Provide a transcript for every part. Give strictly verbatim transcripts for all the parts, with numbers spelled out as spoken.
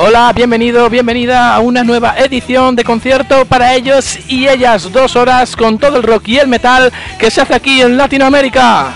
Hola, bienvenido, bienvenida a una nueva edición de concierto para ellos y ellas. Dos horas con todo el rock y el metal que se hace aquí en Latinoamérica.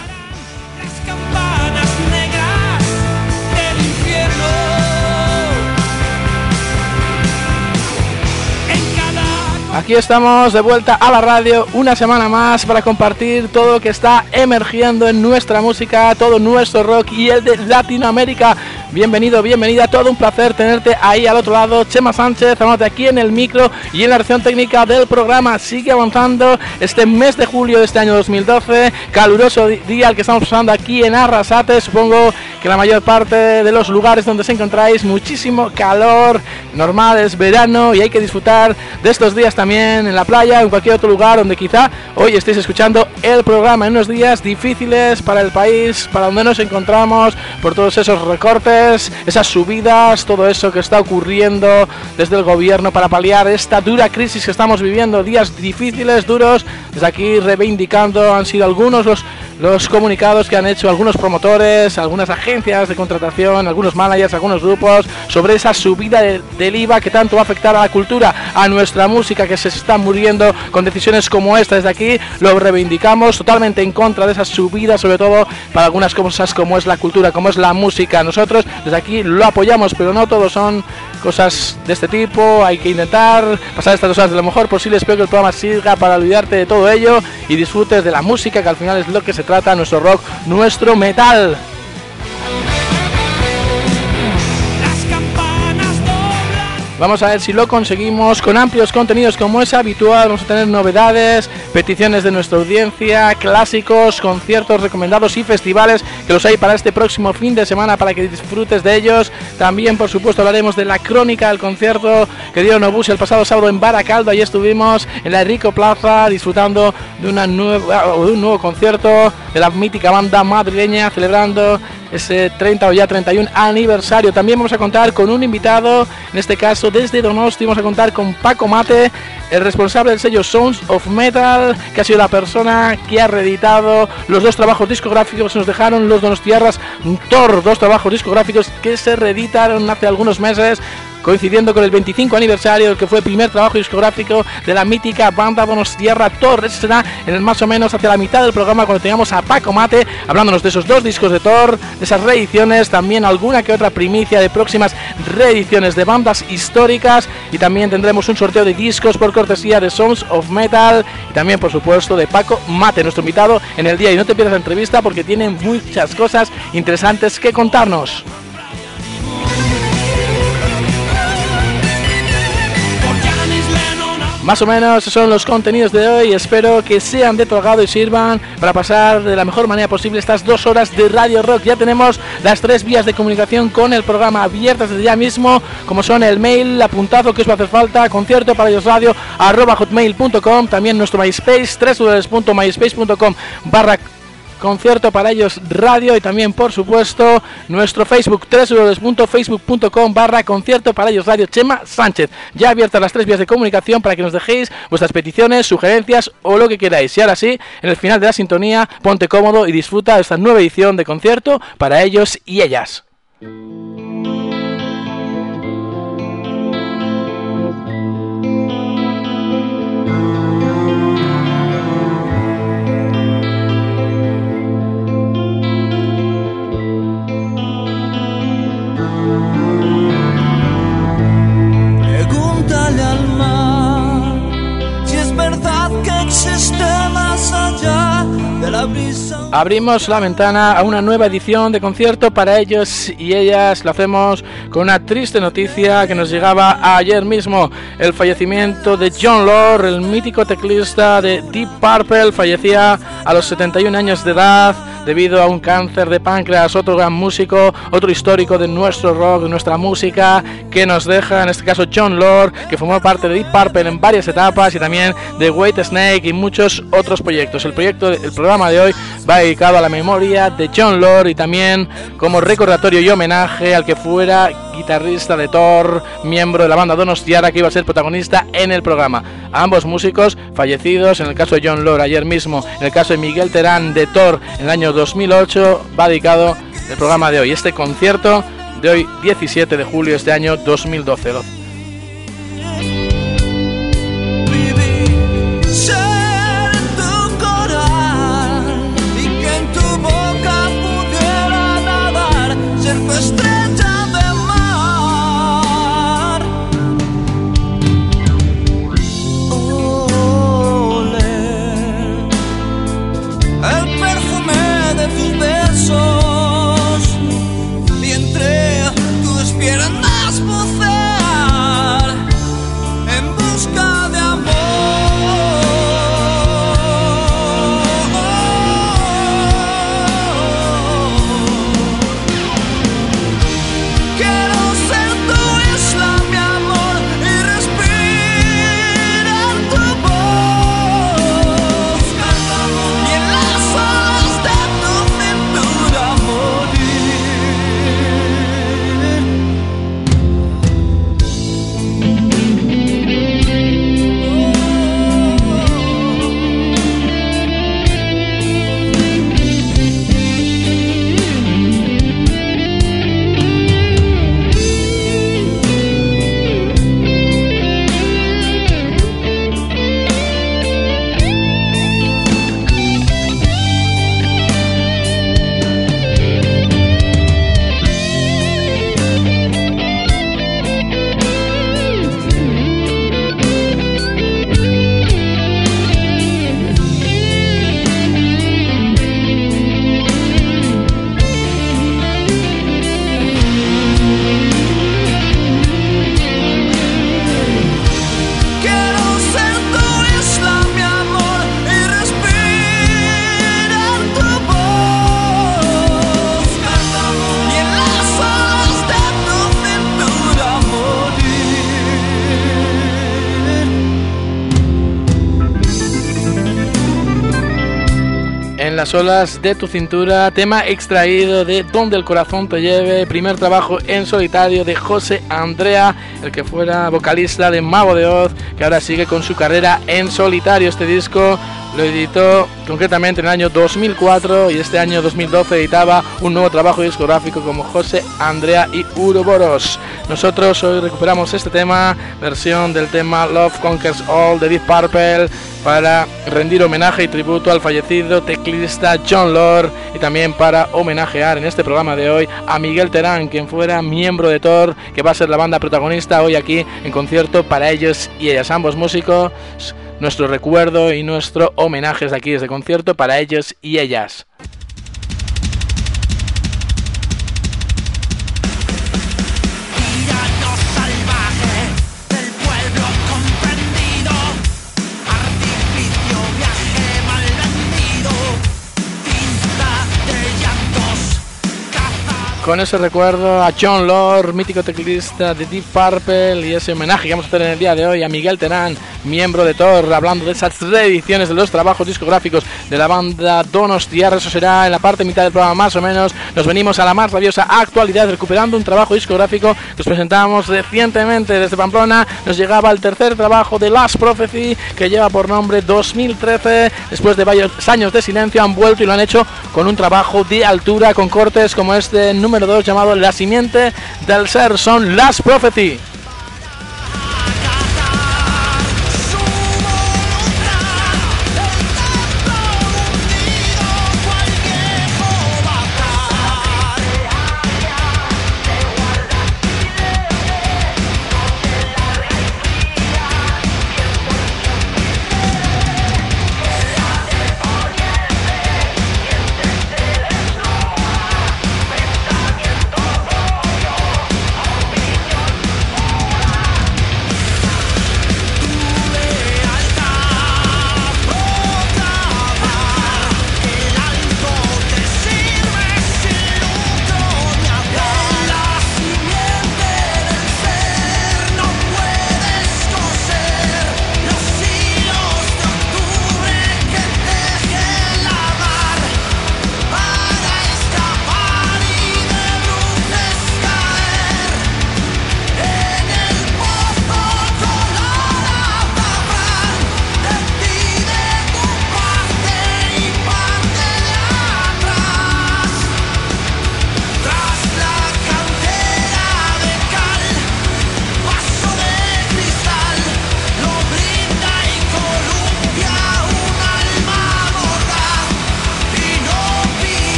Aquí estamos de vuelta a la radio una semana más para compartir todo lo que está emergiendo en nuestra música, todo nuestro rock y el de Latinoamérica. Bienvenido, bienvenida, todo un placer tenerte ahí al otro lado. Chema Sánchez, hablándote aquí en el micro y en la versión técnica del programa. Sigue avanzando este mes de julio de este año dos mil doce, caluroso día al que estamos pasando aquí en Arrasate. Supongo que la mayor parte de los lugares donde os encontráis, muchísimo calor, normal, es verano y hay que disfrutar de estos días también en la playa o en cualquier otro lugar donde quizá hoy estéis escuchando el programa, en unos días difíciles para el país, para donde nos encontramos, por todos esos recortes, esas subidas, todo eso que está ocurriendo desde el gobierno para paliar esta dura crisis que estamos viviendo, días difíciles, duros. Desde aquí reivindicando, han sido algunos los los comunicados que han hecho algunos promotores, algunas agencias de contratación, algunos managers, algunos grupos, sobre esa subida de, del I V A que tanto va a afectar a la cultura, a nuestra música, que se está muriendo con decisiones como esta. Desde aquí lo reivindicamos, totalmente en contra de esa subida, sobre todo para algunas cosas como es la cultura, como es la música. Nosotros desde aquí lo apoyamos, pero no todos son cosas de este tipo. Hay que intentar pasar estas dos horas de lo mejor posible. Espero que el programa siga para olvidarte de todo ello y disfrutes de la música, que al final es lo que se trata, nuestro rock, nuestro metal. Vamos a ver si lo conseguimos con amplios contenidos como es habitual. Vamos a tener novedades, peticiones de nuestra audiencia, clásicos, conciertos recomendados y festivales que los hay para este próximo fin de semana para que disfrutes de ellos. También, por supuesto, hablaremos de la crónica del concierto que dieron Obús el pasado sábado en Baracaldo. Allí estuvimos en la Enrico Plaza disfrutando de, una nueva, de un nuevo concierto de la mítica banda madrileña, celebrando ese treinta o ya treinta y uno aniversario. También vamos a contar con un invitado, en este caso desde Donosti. Vamos a contar con Paco Mate, el responsable del sello Sounds of Metal, que ha sido la persona que ha reeditado los dos trabajos discográficos que nos dejaron los donostiarras Thor, dos trabajos discográficos que se reeditaron hace algunos meses, coincidiendo con el veinticinco aniversario del que fue el primer trabajo discográfico de la mítica banda donostiarra Thor. Ese será en el más o menos hacia la mitad del programa, cuando tengamos a Paco Mate hablándonos de esos dos discos de Thor, de esas reediciones, también alguna que otra primicia de próximas reediciones de bandas históricas, y también tendremos un sorteo de discos por cortesía de Sounds of Metal y también, por supuesto, de Paco Mate, nuestro invitado en el día. Y no te pierdas la entrevista porque tiene muchas cosas interesantes que contarnos. Más o menos esos son los contenidos de hoy. Espero que sean de tu agrado y sirvan para pasar de la mejor manera posible estas dos horas de Radio Rock. Ya tenemos las tres vías de comunicación con el programa abiertas desde ya mismo, como son el mail, apuntazo que os va a hacer falta, concierto para ellos radio arroba hotmail punto com, también nuestro MySpace, w w w punto myspace punto com barra concierto para ellos radio, y también, por supuesto, nuestro Facebook, w w w punto facebook punto com barra concierto para ellos radio. Chema Sánchez. Ya abiertas las tres vías de comunicación para que nos dejéis vuestras peticiones, sugerencias o lo que queráis. Y ahora sí, en el final de la sintonía, ponte cómodo y disfruta de esta nueva edición de concierto para ellos y ellas. Abrimos la ventana a una nueva edición de concierto para ellos y ellas. Lo hacemos con una triste noticia que nos llegaba ayer mismo: el fallecimiento de Jon Lord, el mítico teclista de Deep Purple. Fallecía a los setenta y un años de edad debido a un cáncer de páncreas. Otro gran músico, otro histórico de nuestro rock, de nuestra música, que nos deja, en este caso, Jon Lord, que formó parte de Deep Purple en varias etapas y también de Whitesnake y muchos otros proyectos. El proyecto, el programa de hoy va dedicado a la memoria de Jon Lord y también como recordatorio y homenaje al que fuera guitarrista de Thor, miembro de la banda donostiarra, que iba a ser protagonista en el programa. Ambos músicos fallecidos, en el caso de Jon Lord ayer mismo, en el caso de Miguel Terán de Thor en el año dos mil ocho, va dedicado el programa de hoy. Este concierto de hoy diecisiete de julio de este año dos mil doce. Piernas bucear en busca de amor. Quiero ser tu isla, mi amor, y respirar tu voz. Y en las olas de tu cintura morir. Las olas de tu cintura, tema extraído de Donde el corazón te lleve, primer trabajo en solitario de José Andrea, el que fuera vocalista de Mago de Oz, que ahora sigue con su carrera en solitario. Este disco lo editó concretamente en el año dos mil cuatro y este año dos mil doce editaba un nuevo trabajo discográfico como José Andrea y Uroboros. Nosotros hoy recuperamos este tema, versión del tema Love Conquers All de Deep Purple, para rendir homenaje y tributo al fallecido teclista Jon Lord y también para homenajear en este programa de hoy a Miguel Terán, quien fuera miembro de Thor, que va a ser la banda protagonista hoy aquí en concierto para ellos y ellas, ambos músicos. Nuestro recuerdo y nuestro homenaje desde aquí, desde concierto para ellos y ellas. Con ese recuerdo a Jon Lord, mítico teclista de Deep Purple, y ese homenaje que vamos a hacer en el día de hoy a Miguel Terán, miembro de Thor, hablando de esas reediciones de los trabajos discográficos de la banda Donostiarra. Eso será en la parte mitad del programa más o menos. Nos venimos a la más rabiosa actualidad, recuperando un trabajo discográfico que os presentamos recientemente desde Pamplona. Nos llegaba el tercer trabajo de Last Prophecy, que lleva por nombre dos mil trece. Después de varios años de silencio han vuelto y lo han hecho con un trabajo de altura, con cortes como este número dos llamado La Simiente del Ser. Son Last Prophecy.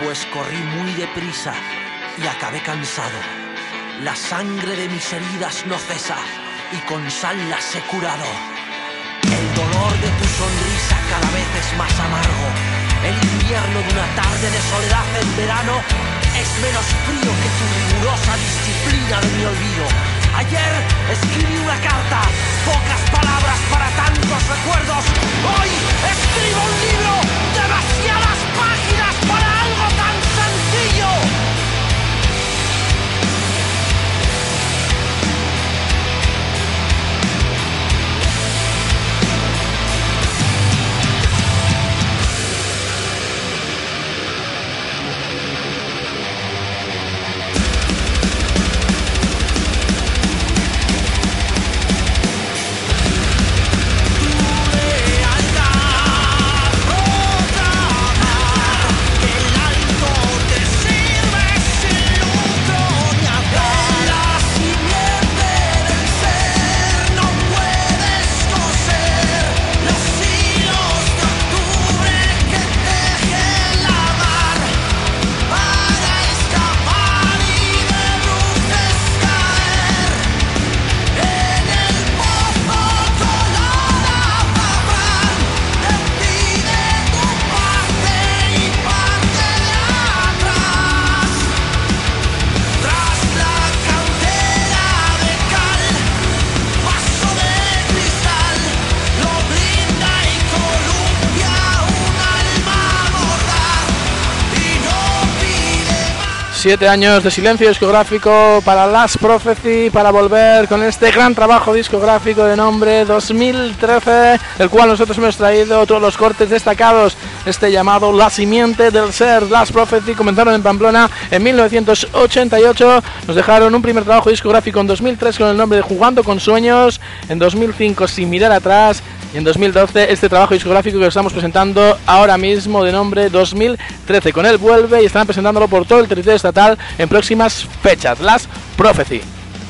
pues corrí muy deprisa y acabé cansado. La sangre de mis heridas no cesa y con sal las he curado. El dolor de tu sonrisa cada vez es más amargo. El invierno de una tarde de soledad en verano es menos frío que tu rigurosa disciplina de mi olvido. Ayer escribí una carta, pocas palabras para tantos recuerdos. Hoy escribo un libro, demasiadas páginas para algo tan sencillo. Siete años de silencio discográfico para Last Prophecy, para volver con este gran trabajo discográfico de nombre dos mil trece, del cual nosotros hemos traído todos los cortes destacados. Este llamado La Simiente del Ser. Last Prophecy comenzaron en Pamplona en mil novecientos ochenta y ocho, nos dejaron un primer trabajo discográfico en dos mil tres con el nombre de Jugando con Sueños, en dos mil cinco Sin Mirar Atrás, y en dos mil doce este trabajo discográfico que estamos presentando ahora mismo de nombre dos mil trece. Con él vuelve y están presentándolo por todo el territorio estatal en próximas fechas. Last Prophecy.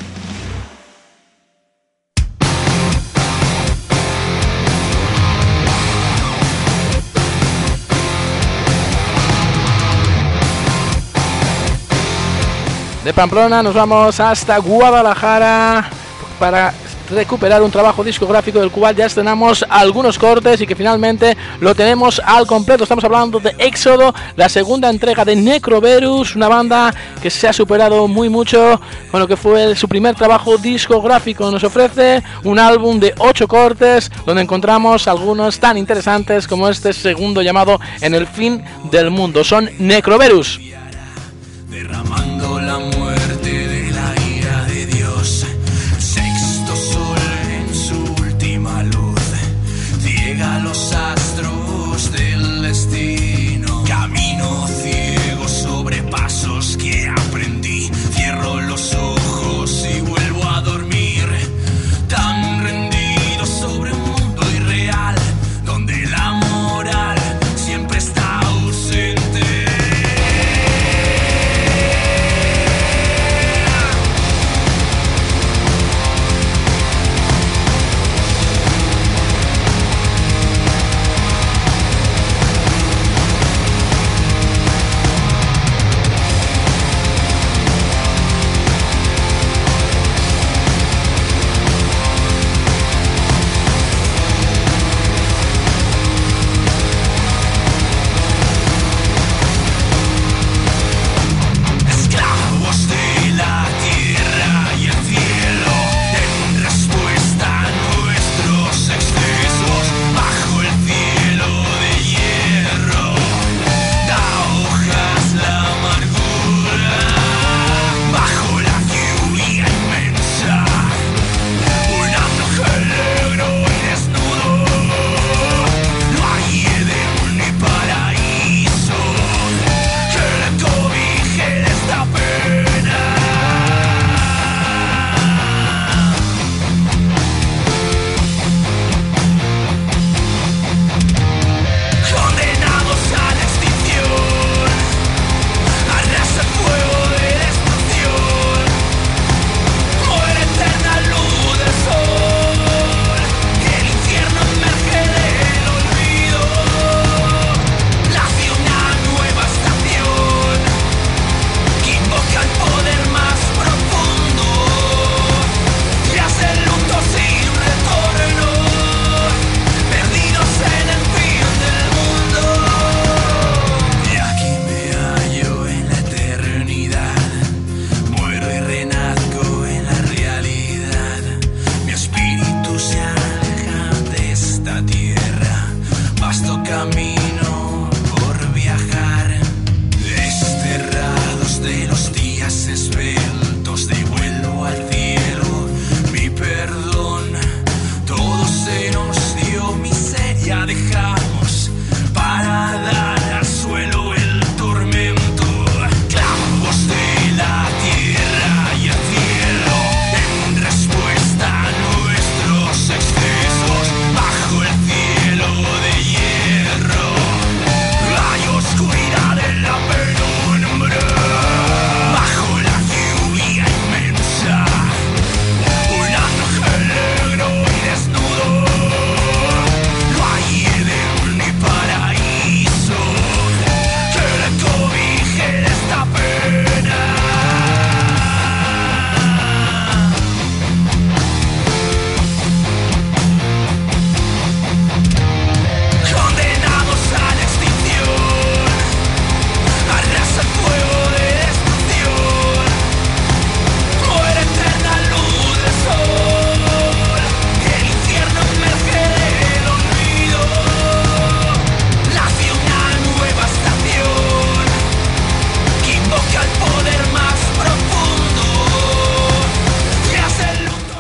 De Pamplona nos vamos hasta Guadalajara para recuperar un trabajo discográfico del cual ya estrenamos algunos cortes y que finalmente lo tenemos al completo. Estamos hablando de Éxodo, la segunda entrega de Necroverus, una banda que se ha superado muy mucho con lo que fue su primer trabajo discográfico. Nos ofrece un álbum de ocho cortes donde encontramos algunos tan interesantes como este segundo llamado En el fin del mundo. Son Necroverus. Derramando la muerte de la ira de Dios. Sexto sol en su última luz. Ciega los astros del destino. Camino ciego sobre pasos que aprendí. Cierro los ojos y vuelvo a dormir. Tan rendido sobre un mundo irreal. Donde la moral siempre está ausente.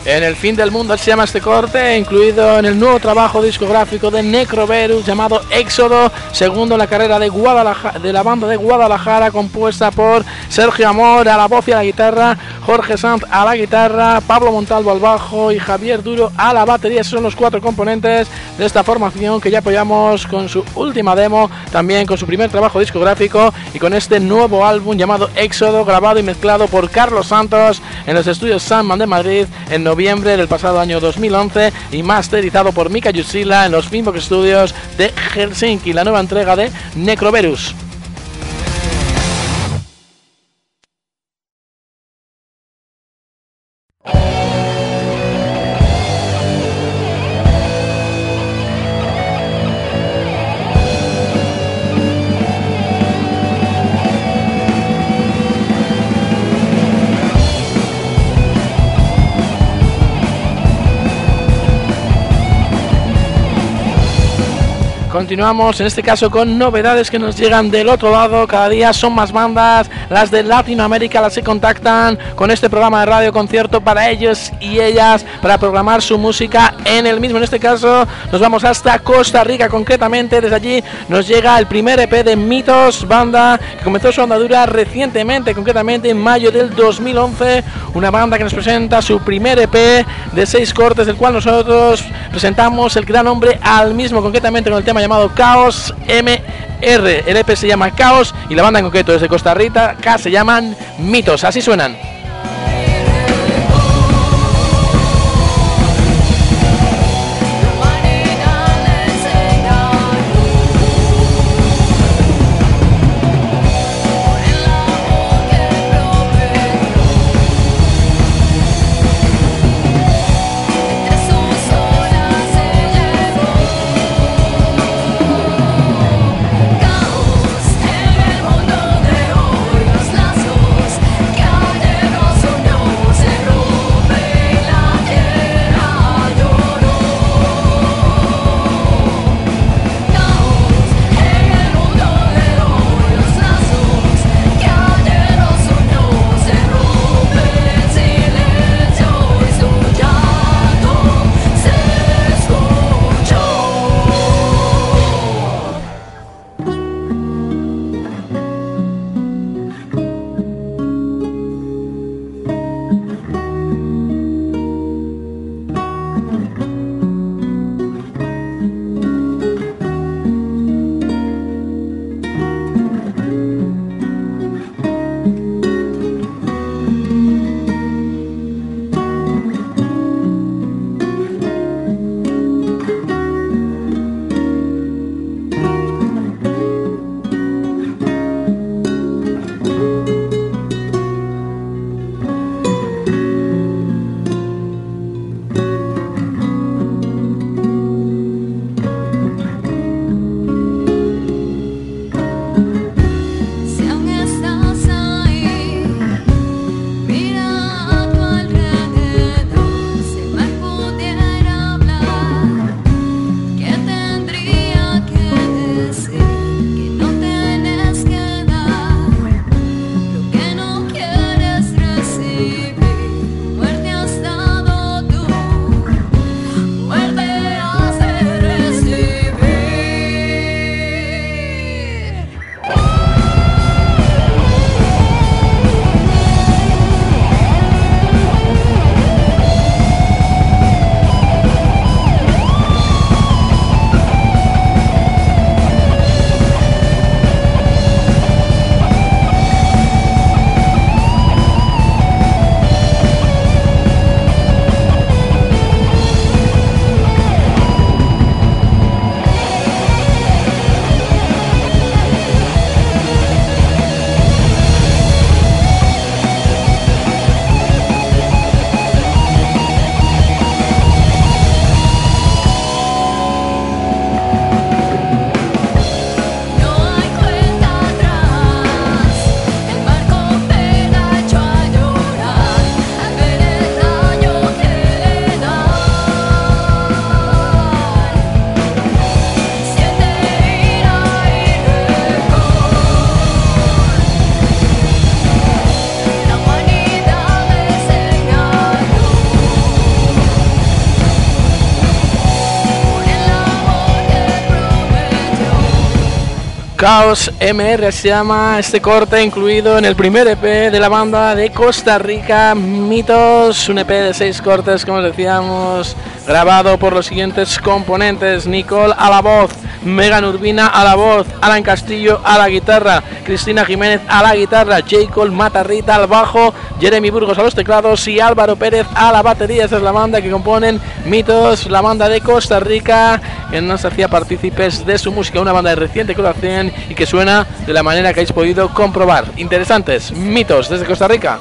En el fin del mundo se llama este corte, incluido en el nuevo trabajo discográfico de Necroverus llamado Éxodo, segundo en la carrera de, Guadalajara, de la banda de Guadalajara, compuesta por Sergio Amor a la voz y a la guitarra, Jorge Sanz a la guitarra, Pablo Montalvo al bajo y Javier Duro a la batería. Esos son los cuatro componentes de esta formación que ya apoyamos con su última demo, también con su primer trabajo discográfico y con este nuevo álbum llamado Éxodo, grabado y mezclado por Carlos Santos en los estudios Sandman de Madrid en noviembre del pasado año dos mil once y masterizado por Mika Jusila en los Finbox Studios de Helsinki, la nueva entrega de Necroverus. Continuamos en este caso con novedades que nos llegan del otro lado. Cada día son más bandas, las de Latinoamérica las que contactan con este programa de radio concierto para ellos y ellas, para programar su música en el mismo. En este caso nos vamos hasta Costa Rica, concretamente desde allí nos llega el primer E P de Mitos, banda que comenzó su andadura recientemente, concretamente en mayo del dos mil once, una banda que nos presenta su primer E P de seis cortes, del cual nosotros presentamos el gran nombre al mismo, concretamente con el tema llamado Caos M R. El E P se llama Caos y la banda en concreto desde Costa Rica se llaman Mitos. Así suenan. Caos en el mundo de hoy, los lazos caen. Chaos M R se llama este corte, incluido en el primer E P de la banda de Costa Rica, Mitos, un E P de seis cortes, como os decíamos, grabado por los siguientes componentes: Nicole a la voz, Megan Urbina a la voz, Alan Castillo a la guitarra, Cristina Jiménez a la guitarra, Jacob Matarrita al bajo, Jeremy Burgos a los teclados y Álvaro Pérez a la batería. Esa es la banda que componen Mitos, la banda de Costa Rica, que nos hacía partícipes de su música, una banda de reciente colaboración y que suena de la manera que habéis podido comprobar. Interesantes, Mitos desde Costa Rica.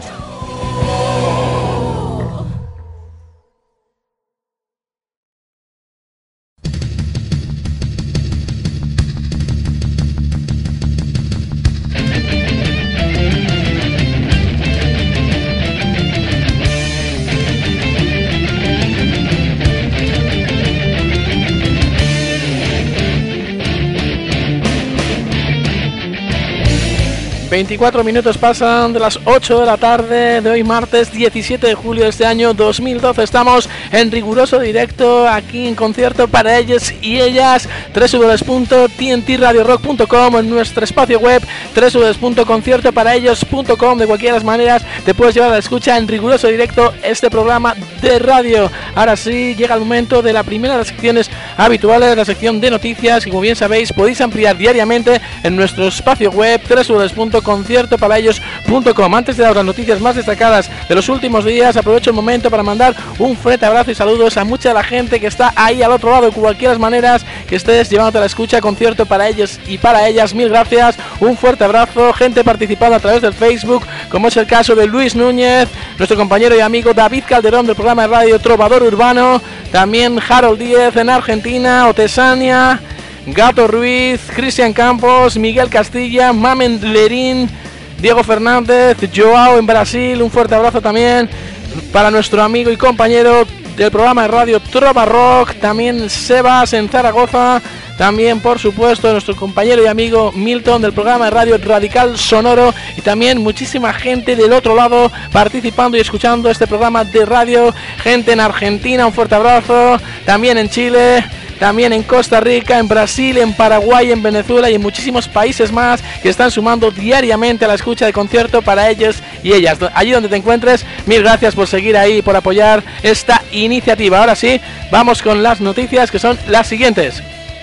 veinticuatro minutos pasan de las ocho de la tarde de hoy, martes diecisiete de julio de este año dos mil doce. Estamos en riguroso directo aquí en concierto para ellos y ellas. doble u doble u doble u punto t n t radio rock punto com, en nuestro espacio web doble u doble u doble u punto concierto para ellos punto com. De cualquiera de las maneras te puedes llevar a la escucha en riguroso directo este programa de radio. Ahora sí, llega el momento de la primera de las secciones habituales, la sección de noticias, que como bien sabéis podéis ampliar diariamente en nuestro espacio web doble u doble u doble u punto concierto para ellos punto com. Antes de dar las noticias más destacadas de los últimos días, aprovecho el momento para mandar un fuerte abrazo y saludos a mucha de la gente que está ahí al otro lado, de cualquier maneras que estés llevándote a la escucha, concierto para ellos y para ellas. Mil gracias, un fuerte abrazo, gente participando a través del Facebook, como es el caso de Luis Núñez, nuestro compañero y amigo David Calderón del programa de radio Trovador Urbano, también Harold Díez en Argentina, Otesania, Gato Ruiz, Cristian Campos, Miguel Castilla, Mamen Lerín, Diego Fernández, Joao en Brasil. Un fuerte abrazo también para nuestro amigo y compañero del programa de radio Trova Rock, también Sebas en Zaragoza, también por supuesto nuestro compañero y amigo Milton del programa de radio Radical Sonoro, y también muchísima gente del otro lado participando y escuchando este programa de radio, gente en Argentina, un fuerte abrazo, también en Chile, también en Costa Rica, en Brasil, en Paraguay, en Venezuela y en muchísimos países más que están sumando diariamente a la escucha de concierto para ellos y ellas. Allí donde te encuentres, mil gracias por seguir ahí y por apoyar esta iniciativa. Ahora sí, vamos con las noticias, que son las siguientes.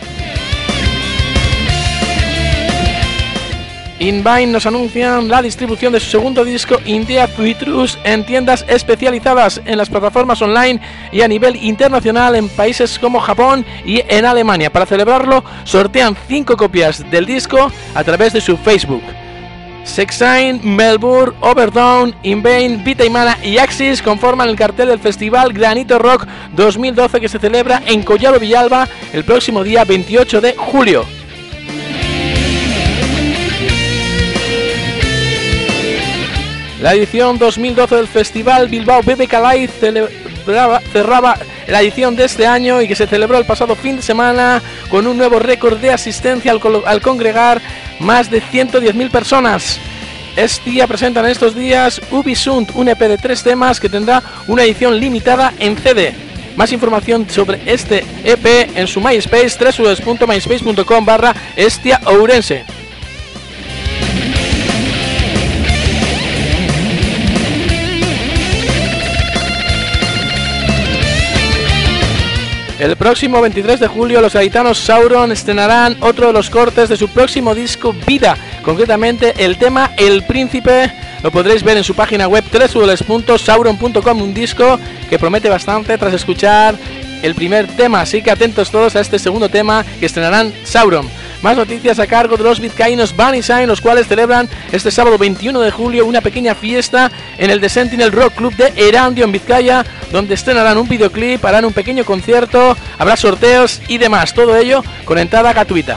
Invine nos anuncian la distribución de su segundo disco India Citrus en tiendas especializadas, en las plataformas online y a nivel internacional en países como Japón y en Alemania. Para celebrarlo, sortean cinco copias del disco a través de su Facebook. Sexine, Melbourne, Overdown, Invine, Vitaimana y Axis conforman el cartel del festival Granito Rock dos mil doce, que se celebra en Collado Villalba el próximo día veintiocho de julio. La edición dos mil doce del Festival Bilbao B B K Live celebraba, cerraba la edición de este año y que se celebró el pasado fin de semana con un nuevo récord de asistencia al, al congregar más de ciento diez mil personas. Estia presentan estos días Ubisunt, un E P de tres temas que tendrá una edición limitada en C D. Más información sobre este E P en su MySpace, doble u doble u doble u punto myspace punto com barra Estia Ourense. El próximo veintitrés de julio los gaditanos Sauron estrenarán otro de los cortes de su próximo disco Vida, concretamente el tema El Príncipe. Lo podréis ver en su página web doble u doble u doble u punto sauron punto com, un disco que promete bastante tras escuchar el primer tema, así que atentos todos a este segundo tema que estrenarán Sauron. Más noticias a cargo de los vizcaínos Bunny Sign, los cuales celebran este sábado veintiuno de julio una pequeña fiesta en el The Sentinel Rock Club de Erandio, en Vizcaya, donde estrenarán un videoclip, harán un pequeño concierto, habrá sorteos y demás, todo ello con entrada gratuita.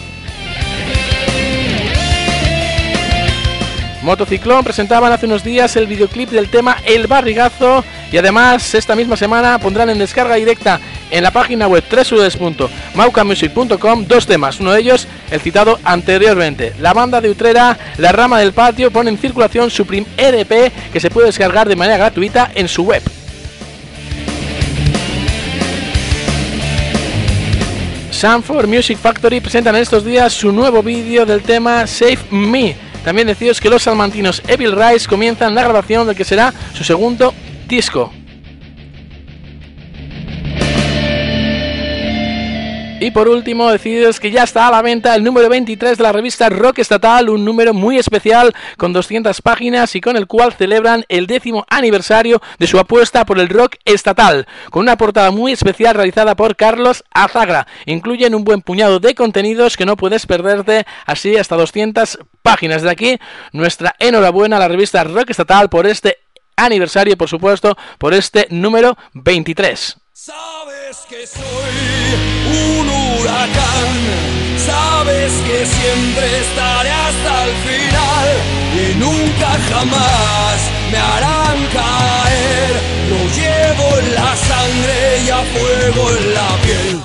Motociclón presentaban hace unos días el videoclip del tema El Barrigazo, y además esta misma semana pondrán en descarga directa en la página web doble u doble u doble u punto mauca music punto com dos temas, uno de ellos el citado anteriormente. La banda de Utrera, La Rama del Patio, pone en circulación su primer E P que se puede descargar de manera gratuita en su web. Sanford Music Factory presentan estos días su nuevo vídeo del tema Save Me. También deciros que los salmantinos Evil Rise comienzan la grabación del que será su segundo disco. Y por último, deciros que ya está a la venta el número veintitrés de la revista Rock Estatal, un número muy especial con doscientas páginas y con el cual celebran el décimo aniversario de su apuesta por el rock estatal, con una portada muy especial realizada por Carlos Azagra. Incluyen un buen puñado de contenidos que no puedes perderte, así hasta doscientas páginas. De aquí, nuestra enhorabuena a la revista Rock Estatal por este aniversario y, por supuesto, por este número veintitrés. Sabes que soy un huracán, sabes que siempre estaré hasta el final y nunca jamás me harán caer. Lo llevo en la sangre y a fuego en la piel.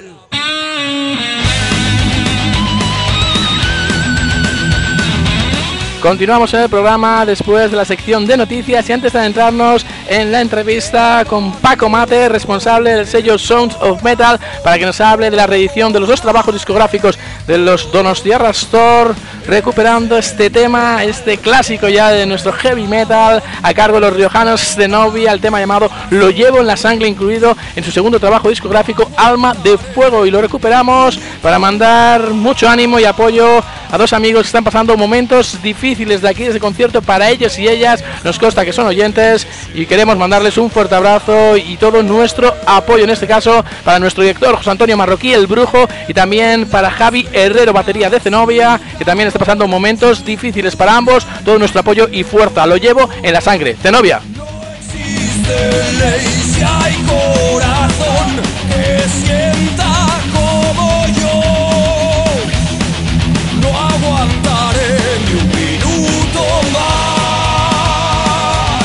Continuamos en el programa después de la sección de noticias y antes de adentrarnos en la entrevista con Paco Mate, responsable del sello Sounds of Metal, para que nos hable de la reedición de los dos trabajos discográficos de los Donostiarra Store, recuperando este tema, este clásico ya de nuestro heavy metal, a cargo de los riojanos Zenobia, el tema llamado Lo llevo en la sangre, incluido en su segundo trabajo discográfico Alma de Fuego, y lo recuperamos para mandar mucho ánimo y apoyo a dos amigos que están pasando momentos difíciles de aquí, de ese concierto. Para ellos y ellas nos consta que son oyentes y queremos mandarles un fuerte abrazo y todo nuestro apoyo, en este caso para nuestro director José Antonio Marroquí, el Brujo, y también para Javi Herrero, batería de Zenobia, que también está pasando momentos difíciles para ambos. Todo nuestro apoyo y fuerza, lo llevo en la sangre. Zenobia. No existe ley si hay corazón que sienta como yo. No aguantaré ni un minuto más.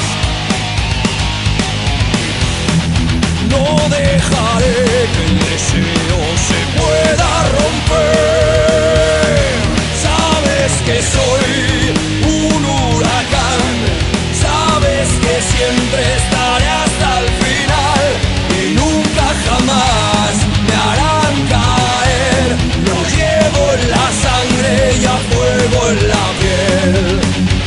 No dejaré que el deseo se pueda romper. Sabes que soy un huracán, sabes que siempre estaré hasta el final y nunca jamás me harán caer. Lo llevo en la sangre y a fuego en la piel.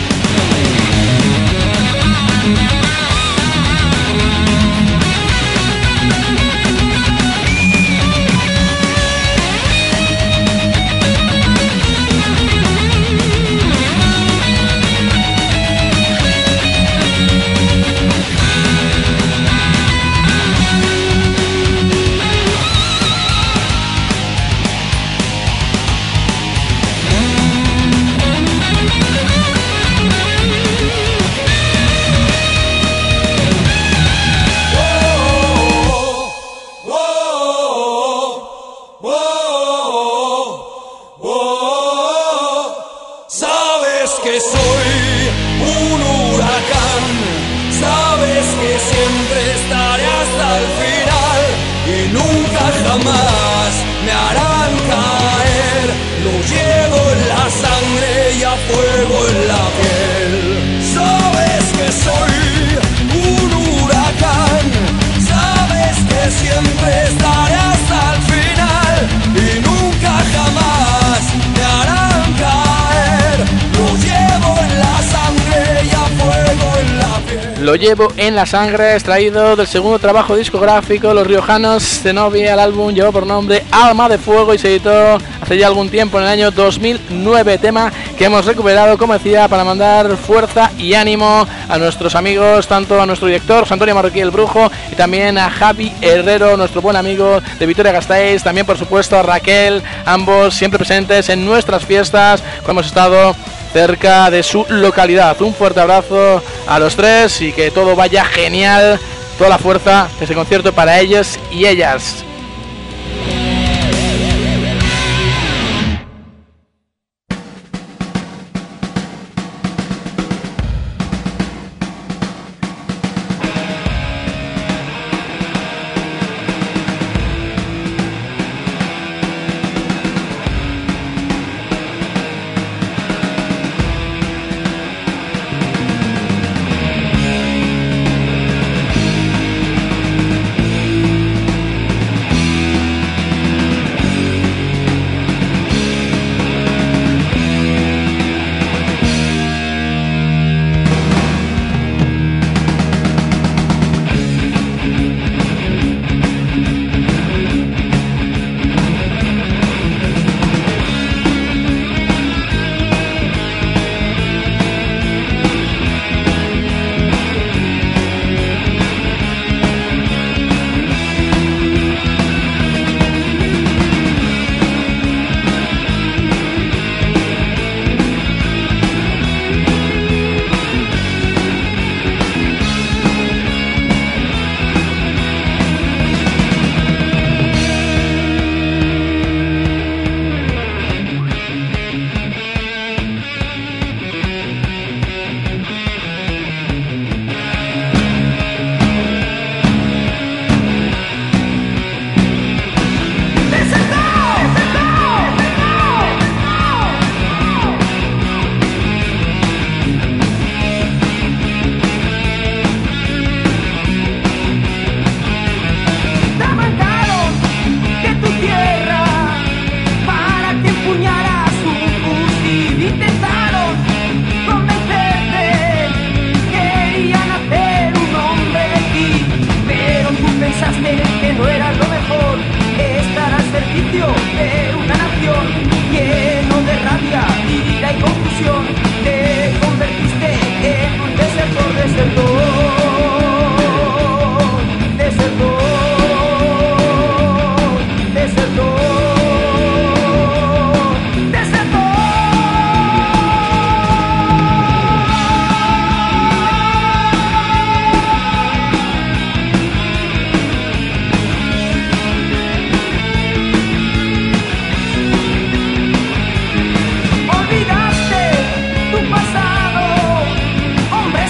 Lo llevo en la sangre, extraído del segundo trabajo discográfico, los riojanos Zenobia. El álbum llevó por nombre Alma de Fuego y se editó hace ya algún tiempo, en el año dos mil nueve, tema que hemos recuperado, como decía, para mandar fuerza y ánimo a nuestros amigos, tanto a nuestro director José Antonio Marroquí, el Brujo, y también a Javi Herrero, nuestro buen amigo de Vitoria-Gasteiz, también por supuesto a Raquel, ambos siempre presentes en nuestras fiestas cuando hemos estado cerca de su localidad. Un fuerte abrazo a los tres y que todo vaya genial, toda la fuerza de ese concierto para ellos y ellas.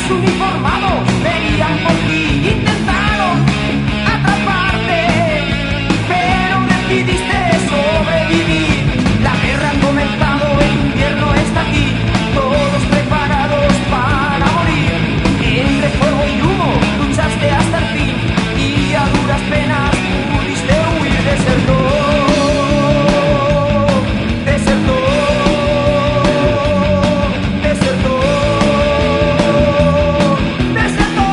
policías uniformados venían por ti, intentaron atraparte, pero decidiste sobrevivir. La guerra ha comenzado, el invierno está aquí, todos preparados para morir. Entre fuego y humo luchaste hasta el fin y a duras penas pudiste huir. Desertor, desertor, desertor, desertor.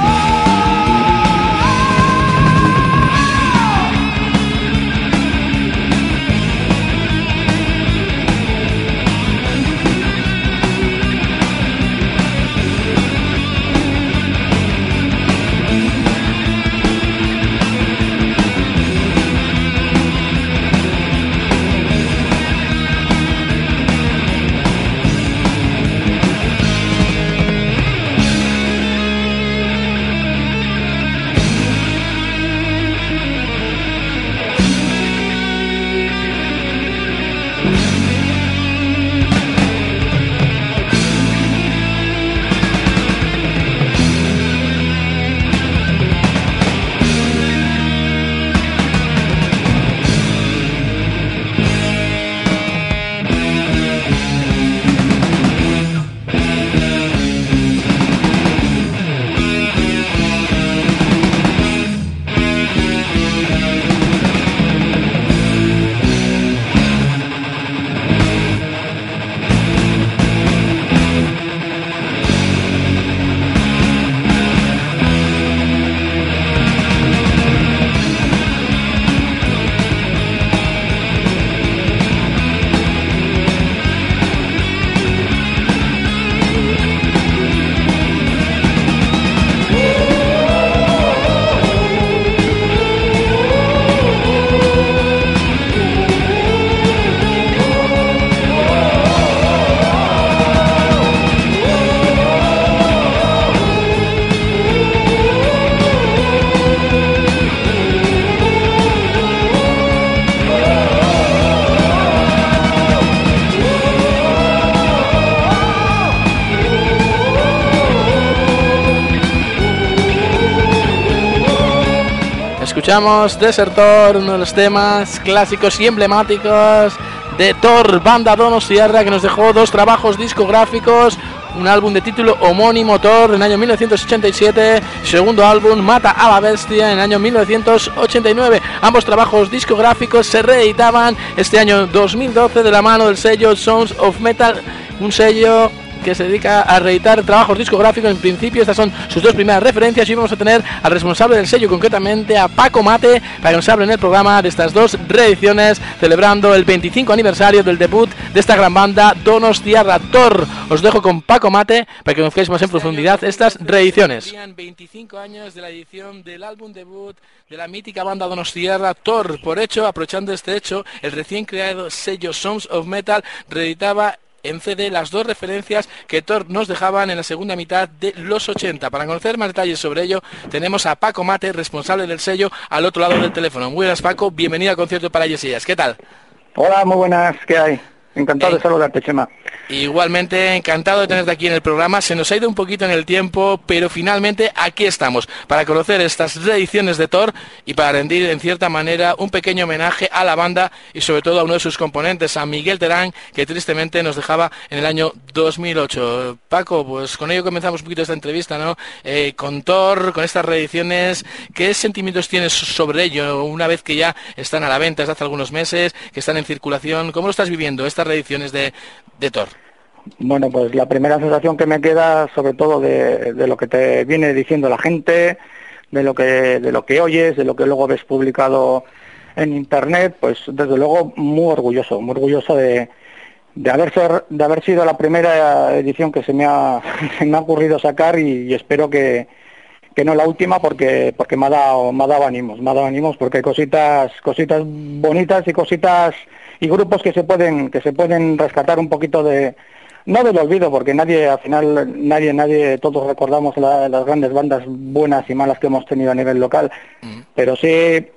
Escuchamos Desertor, uno de los temas clásicos y emblemáticos de Thor, banda donostiarra, que nos dejó dos trabajos discográficos, un álbum de título homónimo, Thor, en el año mil novecientos ochenta y siete, segundo álbum, Mata a la Bestia, en el año mil novecientos ochenta y nueve. Ambos trabajos discográficos se reeditaban este año dos mil doce de la mano del sello Sounds of Metal, un sello que se dedica a reeditar trabajos discográficos. En principio estas son sus dos primeras referencias y vamos a tener al responsable del sello, concretamente a Paco Mate, para que nos hable en el programa de estas dos reediciones, celebrando el veinticinco aniversario del debut de esta gran banda donostiarra, Thor. Os dejo con Paco Mate para que conozcáis más en profundidad estas reediciones. veinticinco años de la edición del álbum debut de la mítica banda donostiarra Thor. Por hecho, aprovechando este hecho, el recién creado sello Sounds of Metal reeditaba en C D las dos referencias que Thor nos dejaban en la segunda mitad de los ochenta. Para conocer más detalles sobre ello, tenemos a Paco Mate, responsable del sello, al otro lado del teléfono. Muy buenas, Paco, bienvenido al concierto para Yesillas. ¿Qué tal? Hola, muy buenas, ¿qué hay? Encantado eh, de saludarte, Chema. Igualmente, encantado de tenerte aquí en el programa. Se nos ha ido un poquito en el tiempo, pero finalmente aquí estamos, para conocer estas reediciones de Thor y para rendir, en cierta manera, un pequeño homenaje a la banda y sobre todo a uno de sus componentes, a Miguel Terán, que tristemente nos dejaba en el año dos mil ocho. Paco, pues con ello comenzamos un poquito esta entrevista, ¿no? Eh, con Thor, con estas reediciones, ¿qué sentimientos tienes sobre ello una vez que ya están a la venta desde hace algunos meses, que están en circulación? ¿Cómo lo estás viviendo, estas reediciones de, de Thor? Bueno, pues la primera sensación que me queda, sobre todo de, de lo que te viene diciendo la gente, de lo que de lo que oyes, de lo que luego ves publicado en internet, pues desde luego muy orgulloso, muy orgulloso de, de haber ser, de haber sido la primera edición que se me ha, se me ha ocurrido sacar y, y espero que, que no la última, porque porque me ha dado me ha dado ánimos, me ha dado ánimos porque hay cositas cositas bonitas y cositas y grupos que se pueden que se pueden rescatar un poquito de, no del olvido, porque nadie, al final, nadie, nadie, todos recordamos la, las grandes bandas buenas y malas que hemos tenido a nivel local, mm. pero sí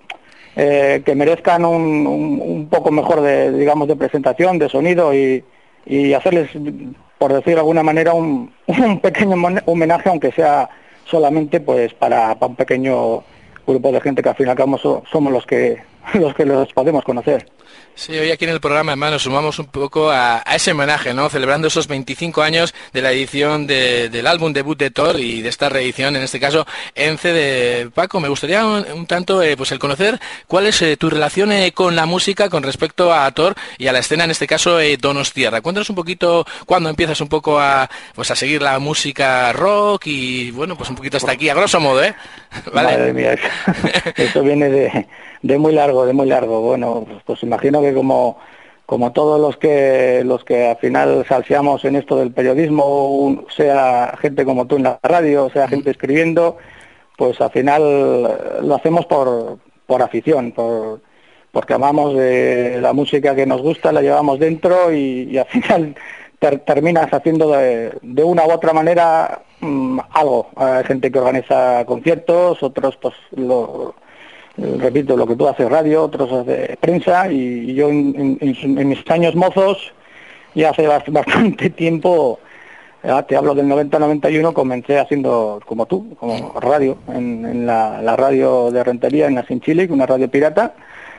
eh, que merezcan un, un, un poco mejor de, digamos, de presentación, de sonido y, y hacerles por decir de alguna manera, un, un pequeño homenaje, aunque sea solamente pues para, para un pequeño grupo de gente que al fin y al cabo so, somos los que los que los podemos conocer. Sí, hoy aquí en el programa, además, nos sumamos un poco a, a ese homenaje, ¿no? Celebrando esos veinticinco años de la edición de, del álbum debut de Thor y de esta reedición, en este caso, ENCE de Paco. Me gustaría un, un tanto, eh, pues el conocer cuál es eh, tu relación eh, con la música con respecto a Thor y a la escena, en este caso, eh, Donostiarra. Cuéntanos un poquito cuándo empiezas un poco a, pues a seguir la música rock y, bueno, pues un poquito hasta aquí, a grosso modo, ¿eh? ¿Vale? Madre mía, eso viene de, de muy largo, de muy largo. Bueno, pues imagino que como como todos los que los que al final salseamos en esto del periodismo, sea gente como tú en la radio, sea gente escribiendo, pues al final lo hacemos por por afición, por porque amamos de la música que nos gusta, la llevamos dentro y, y al final ter, terminas haciendo de, de una u otra manera mmm, algo. Hay gente que organiza conciertos, otros pues lo repito, lo que tú haces radio, otros haces prensa, y yo en, en, en mis años mozos, ya hace bastante tiempo, ya te hablo del noventa noventa y uno, comencé haciendo como tú, como radio, en, en la, la radio de Rentería, en la Sinchilic, una radio pirata,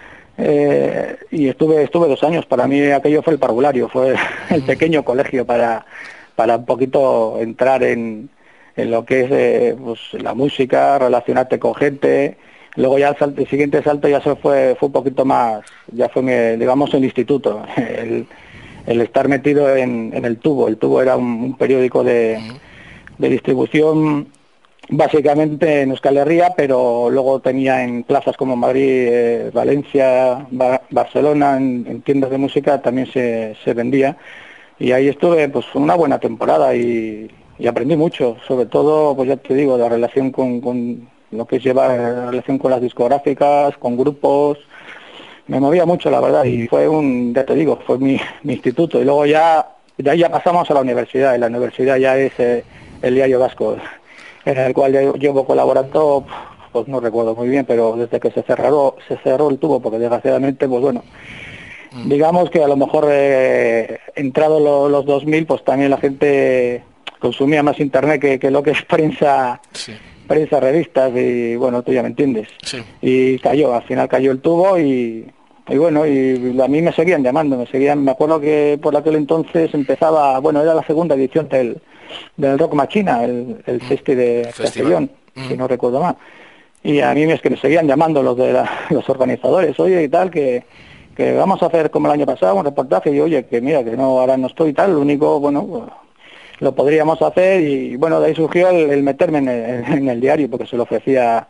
eh, y estuve estuve dos años. Para mí aquello fue el parvulario, fue el pequeño colegio para, para un poquito entrar en, en lo que es eh, pues, la música, relacionarte con gente. Luego ya el, salto, el siguiente salto ya se fue fue un poquito más, ya fue, mi, digamos, el instituto, el, el estar metido en, en el Tubo. El Tubo era un, un periódico de, de distribución básicamente en Euskal Herria, pero luego tenía en plazas como Madrid, eh, Valencia, Ba- Barcelona, en, en tiendas de música también se, se vendía. Y ahí estuve pues una buena temporada y, y aprendí mucho, sobre todo, pues ya te digo, la relación con... con lo que es llevar relación con las discográficas, con grupos. Me movía mucho, la verdad, y fue un, ya te digo, fue mi, mi instituto. Y luego ya, de ahí ya pasamos a la universidad, y la universidad ya es eh, el Diario Vasco, en el cual yo llevo colaborando, pues no recuerdo muy bien, pero desde que se cerró, se cerró el Tubo, porque desgraciadamente, pues bueno, mm. digamos que a lo mejor eh, entrado lo, los dos mil, pues también la gente consumía más internet que, que lo que es prensa. Sí. prensa, revistas, y bueno, tú ya me entiendes. Sí. Y cayó, al final cayó el Tubo y, y bueno, y a mí me seguían llamando, me seguían, me acuerdo que por aquel entonces empezaba, bueno, era la segunda edición del, del Rock Machina, el, el festi de Castellón, mm. si no recuerdo mal. Y a mí es que me seguían llamando los de la, los organizadores, oye y tal, que, que vamos a hacer como el año pasado un reportaje, y oye, que mira, que no, ahora no estoy y tal, lo único, bueno, lo podríamos hacer, y bueno, de ahí surgió el, el meterme en el, en el diario, porque se lo ofrecía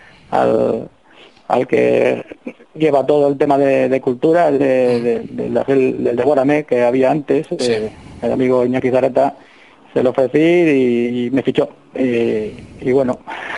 al, al que lleva todo el tema de, de cultura, de, de, de, de, del, del de Guaramé que había antes, sí. eh, el amigo Iñaki Zareta, se lo ofrecí y, y me fichó, y, y bueno,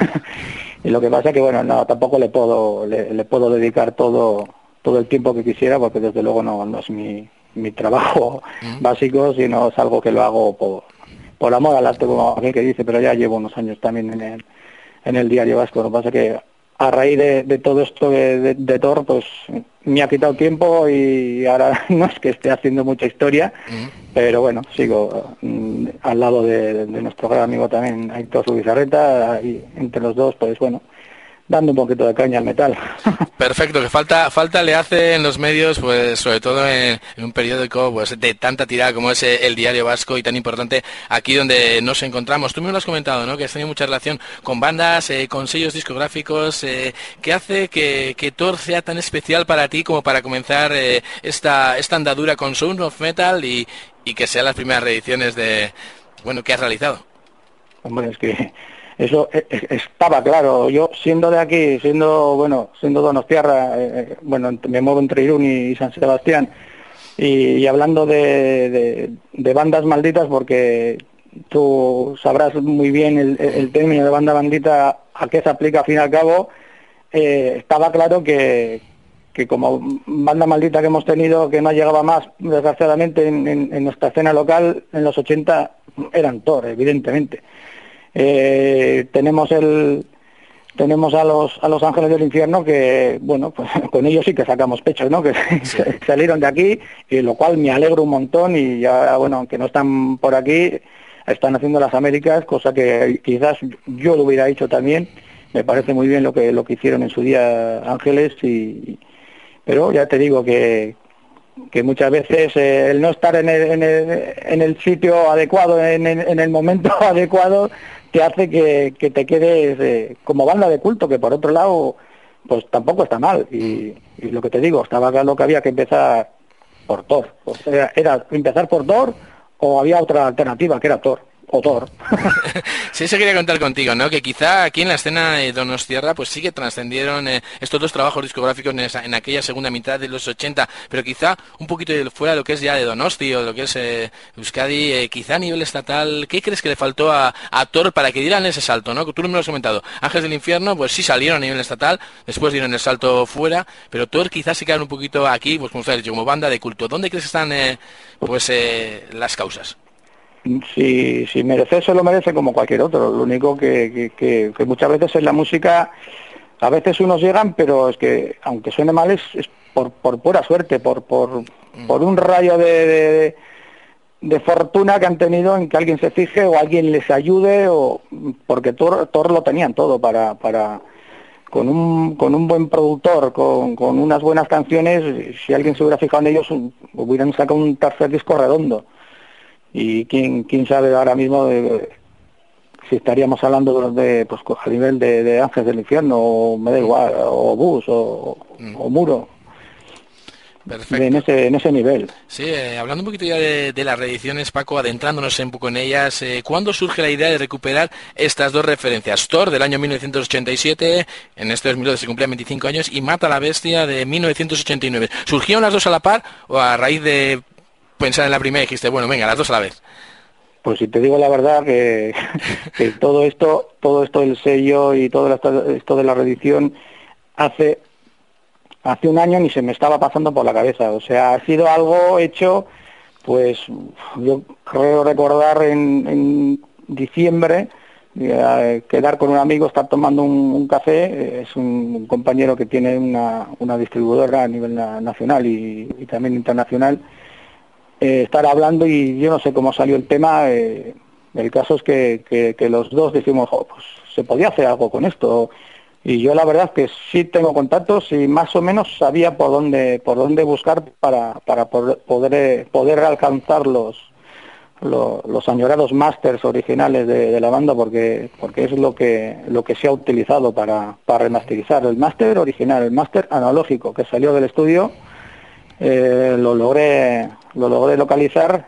y lo que pasa es que bueno, no, tampoco le puedo le, le puedo dedicar todo todo el tiempo que quisiera, porque desde luego no, no es mi, mi trabajo uh-huh. básico, sino es algo que lo hago por por amor al arte, como aquel que dice, pero ya llevo unos años también en el, en el Diario Vasco. Lo que pasa es que a raíz de, de todo esto de, de, de Thor, pues me ha quitado tiempo y ahora no es que esté haciendo mucha historia, uh-huh. pero bueno, sigo mm, al lado de, de nuestro gran amigo también, Aitor Zubizarreta, y entre los dos, pues bueno, dando un poquito de caña al metal. Perfecto, que falta falta le hace en los medios, pues sobre todo en, en un periódico pues de tanta tirada como es el Diario Vasco y tan importante aquí donde nos encontramos. Tú me lo has comentado, ¿no? Que has tenido mucha relación con bandas, eh, con sellos discográficos. Eh, ¿Qué hace que, que Thor sea tan especial para ti como para comenzar eh, esta esta andadura con Sound of Metal y, y que sean las primeras reediciones de bueno que has realizado? Hombre, es que eso estaba claro. Yo siendo de aquí, siendo bueno, siendo donostiarra, eh, bueno, me muevo entre Irún y San Sebastián, y, y hablando de, de, de bandas malditas, porque tú sabrás muy bien el, el término de banda maldita a qué se aplica al fin y al cabo. Eh, estaba claro que, que como banda maldita que hemos tenido, que no llegaba más, desgraciadamente, en, en, en nuestra escena local, en los ochenta, eran Thor, evidentemente. Eh, tenemos el tenemos a los a los Ángeles del Infierno que, bueno, pues con ellos sí que sacamos pecho, ¿no? Que sí. Salieron de aquí, y lo cual me alegro un montón, y ya, bueno, aunque no están por aquí, están haciendo las Américas, cosa que quizás yo lo hubiera hecho también. Me parece muy bien lo que lo que hicieron en su día Ángeles, y pero ya te digo que que muchas veces eh, el no estar en el, en el, en el sitio adecuado, en el, en el momento adecuado, te hace que, que te quedes eh, como banda de culto, que por otro lado pues tampoco está mal, y, y lo que te digo, estaba claro que había que empezar por Thor, o sea, era empezar por Thor, o había otra alternativa que era Thor o Thor. Sí, eso quería contar contigo, ¿no? Que quizá aquí en la escena de Donostiarra pues sí que trascendieron eh, estos dos trabajos discográficos en, esa, en aquella segunda mitad de los ochenta, pero quizá un poquito de, fuera de lo que es ya de Donosti o lo que es eh, Euskadi, eh, quizá a nivel estatal, ¿qué crees que le faltó a, a Thor para que dieran ese salto, ¿no? Que tú me lo has comentado, Ángeles del Infierno pues sí salieron a nivel estatal, después dieron el salto fuera, pero Thor quizás se quedaron un poquito aquí, pues como usted ha dicho, como banda de culto. ¿Dónde crees que están eh, pues eh, las causas? Si, si merece, se lo merece como cualquier otro. Lo único que, que, que, que muchas veces en la música, a veces unos llegan, pero es que, aunque suene mal, es, es por, por pura suerte, por, por, por un rayo de, de, de fortuna que han tenido en que alguien se fije o alguien les ayude, o porque Thor, Thor lo tenían todo para... para con un con un buen productor, con, con unas buenas canciones, si alguien se hubiera fijado en ellos, hubieran sacado un tercer disco redondo. Y quién quién sabe ahora mismo de, si estaríamos hablando de, pues a nivel de, de Ángeles del Infierno, o me da igual, o Bus, o, mm. o Muro. Perfecto. En ese, en ese nivel. Sí, eh, hablando un poquito ya de, de las reediciones, Paco, adentrándonos un poco en ellas, eh, ¿cuándo surge la idea de recuperar estas dos referencias? Thor, del año mil novecientos ochenta y siete, en este dos mil doce se cumplían veinticinco años, y Mata la Bestia, de mil novecientos ochenta y nueve. ¿Surgieron las dos a la par, o a raíz de pensar en la primera y dijiste, bueno, venga, las dos a la vez? Pues si te digo la verdad, que, que todo esto, todo esto del sello y todo esto, esto de la reedición, hace, hace un año ni se me estaba pasando por la cabeza. O sea, ha sido algo hecho, pues yo creo recordar en, en diciembre, eh, quedar con un amigo, estar tomando un, un café. Es un, un compañero que tiene una, una distribuidora a nivel na, nacional y, y también internacional. Eh, estar hablando, y yo no sé cómo salió el tema. Eh, el caso es que, que, que los dos decimos, oh, pues se podía hacer algo con esto, y yo la verdad es que sí tengo contactos y más o menos sabía por dónde por dónde buscar para para poder poder, poder alcanzar los, los los añorados masters originales de, de la banda, porque porque es lo que lo que se ha utilizado para para remasterizar el máster original, el máster analógico que salió del estudio. Eh, lo logré lo logré localizar,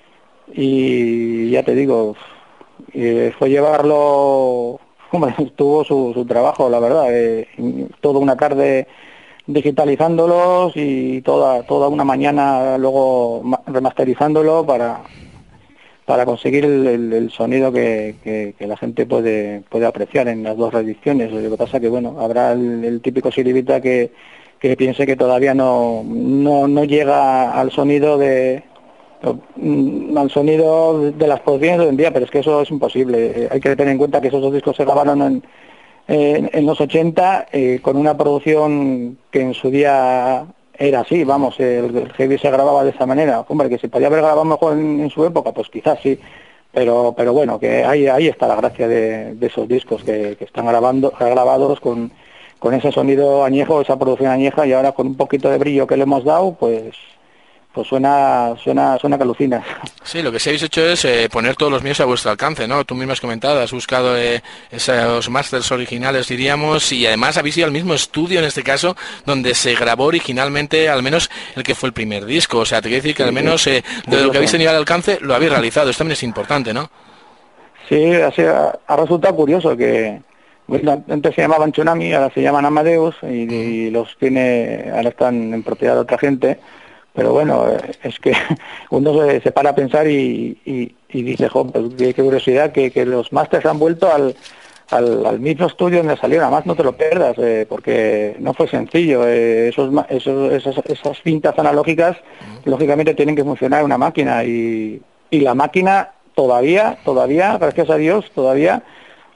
y ya te digo, eh, fue llevarlo, hombre, tuvo su, su trabajo, la verdad, eh, toda una tarde digitalizándolos y toda toda una mañana luego remasterizándolo para para conseguir el, el, el sonido que, que, que la gente puede puede apreciar en las dos reediciones. Lo que pasa que, bueno, habrá el, el típico siribita que que piense que todavía no no no llega al sonido de al sonido de las producciones de hoy en día, pero es que eso es imposible. Eh, hay que tener en cuenta que esos dos discos se grabaron en en, en los ochenta, eh, con una producción que en su día era así, vamos, el, el heavy se grababa de esa manera. Hombre, que se podía haber grabado mejor en, en su época, pues quizás sí, pero pero bueno, que ahí ahí está la gracia de, de esos discos que, que están grabando grabados con con ese sonido añejo, esa producción añeja, y ahora con un poquito de brillo que le hemos dado, pues pues suena suena suena que alucina. Sí, lo que sí habéis hecho es eh, poner todos los medios a vuestro alcance, ¿no? Tú mismo has comentado, has buscado eh, esos masters originales, diríamos, y además habéis ido al mismo estudio, en este caso, donde se grabó originalmente, al menos el que fue el primer disco. O sea, te quiero decir que al menos eh, de lo que habéis tenido al alcance, lo habéis realizado. Esto también es importante, ¿no? Sí, así ha, ha resultado curioso que... Bueno, antes se llamaban Tsunami, ahora se llaman Amadeus, y, y los tiene, ahora están en propiedad de otra gente, pero bueno, es que uno se, se para a pensar y, y, y dice, jo, pues qué, qué curiosidad que, que los masters han vuelto al, al, al mismo estudio donde salieron. Además no te lo pierdas, eh, porque no fue sencillo. Eh, esos, esos esas, esas cintas analógicas, lógicamente tienen que funcionar en una máquina, y, y la máquina todavía, todavía, gracias a Dios, todavía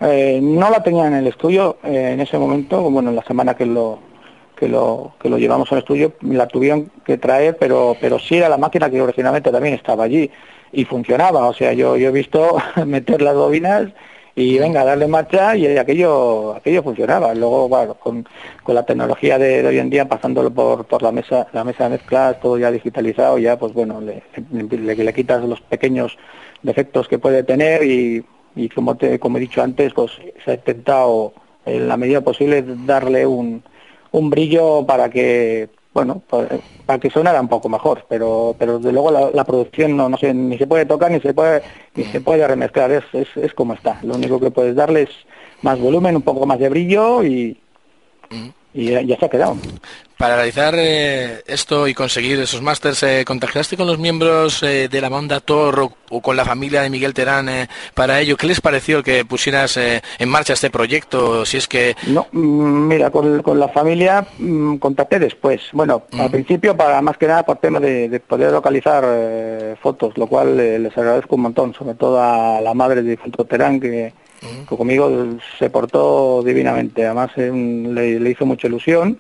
Eh, no la tenía en el estudio eh, en ese momento, bueno, en la semana que lo que lo que lo llevamos al estudio, la tuvieron que traer, pero pero sí era la máquina que originalmente también estaba allí y funcionaba. O sea, yo yo he visto meter las bobinas y venga, darle marcha y aquello aquello funcionaba. Luego, bueno, con, con la tecnología de, de hoy en día, pasándolo por, por la mesa la mesa de mezclas, todo ya digitalizado, ya pues bueno, le, le, le quitas los pequeños defectos que puede tener y, y como te como he dicho antes, pues se ha intentado en la medida posible darle un, un brillo para que bueno, para que sonara un poco mejor, pero pero desde luego la, la producción no no se, ni se puede tocar ni se puede ni se puede remezclar, es, es es como está. Lo único que puedes darle es más volumen, un poco más de brillo y y ya, ya se ha quedado. Para realizar eh, esto y conseguir esos másters, eh, ¿contactaste con los miembros eh, de la banda Thor o, o con la familia de Miguel Terán eh, para ello? ¿Qué les pareció que pusieras eh, en marcha este proyecto? Si es que... No, mira, con, con la familia mmm, contacté después. Bueno, mm. al principio, para más que nada por tema de, de poder localizar eh, fotos, lo cual eh, les agradezco un montón, sobre todo a la madre de difunto Terán, que, mm. que conmigo se portó divinamente. Además, eh, le, le hizo mucha ilusión.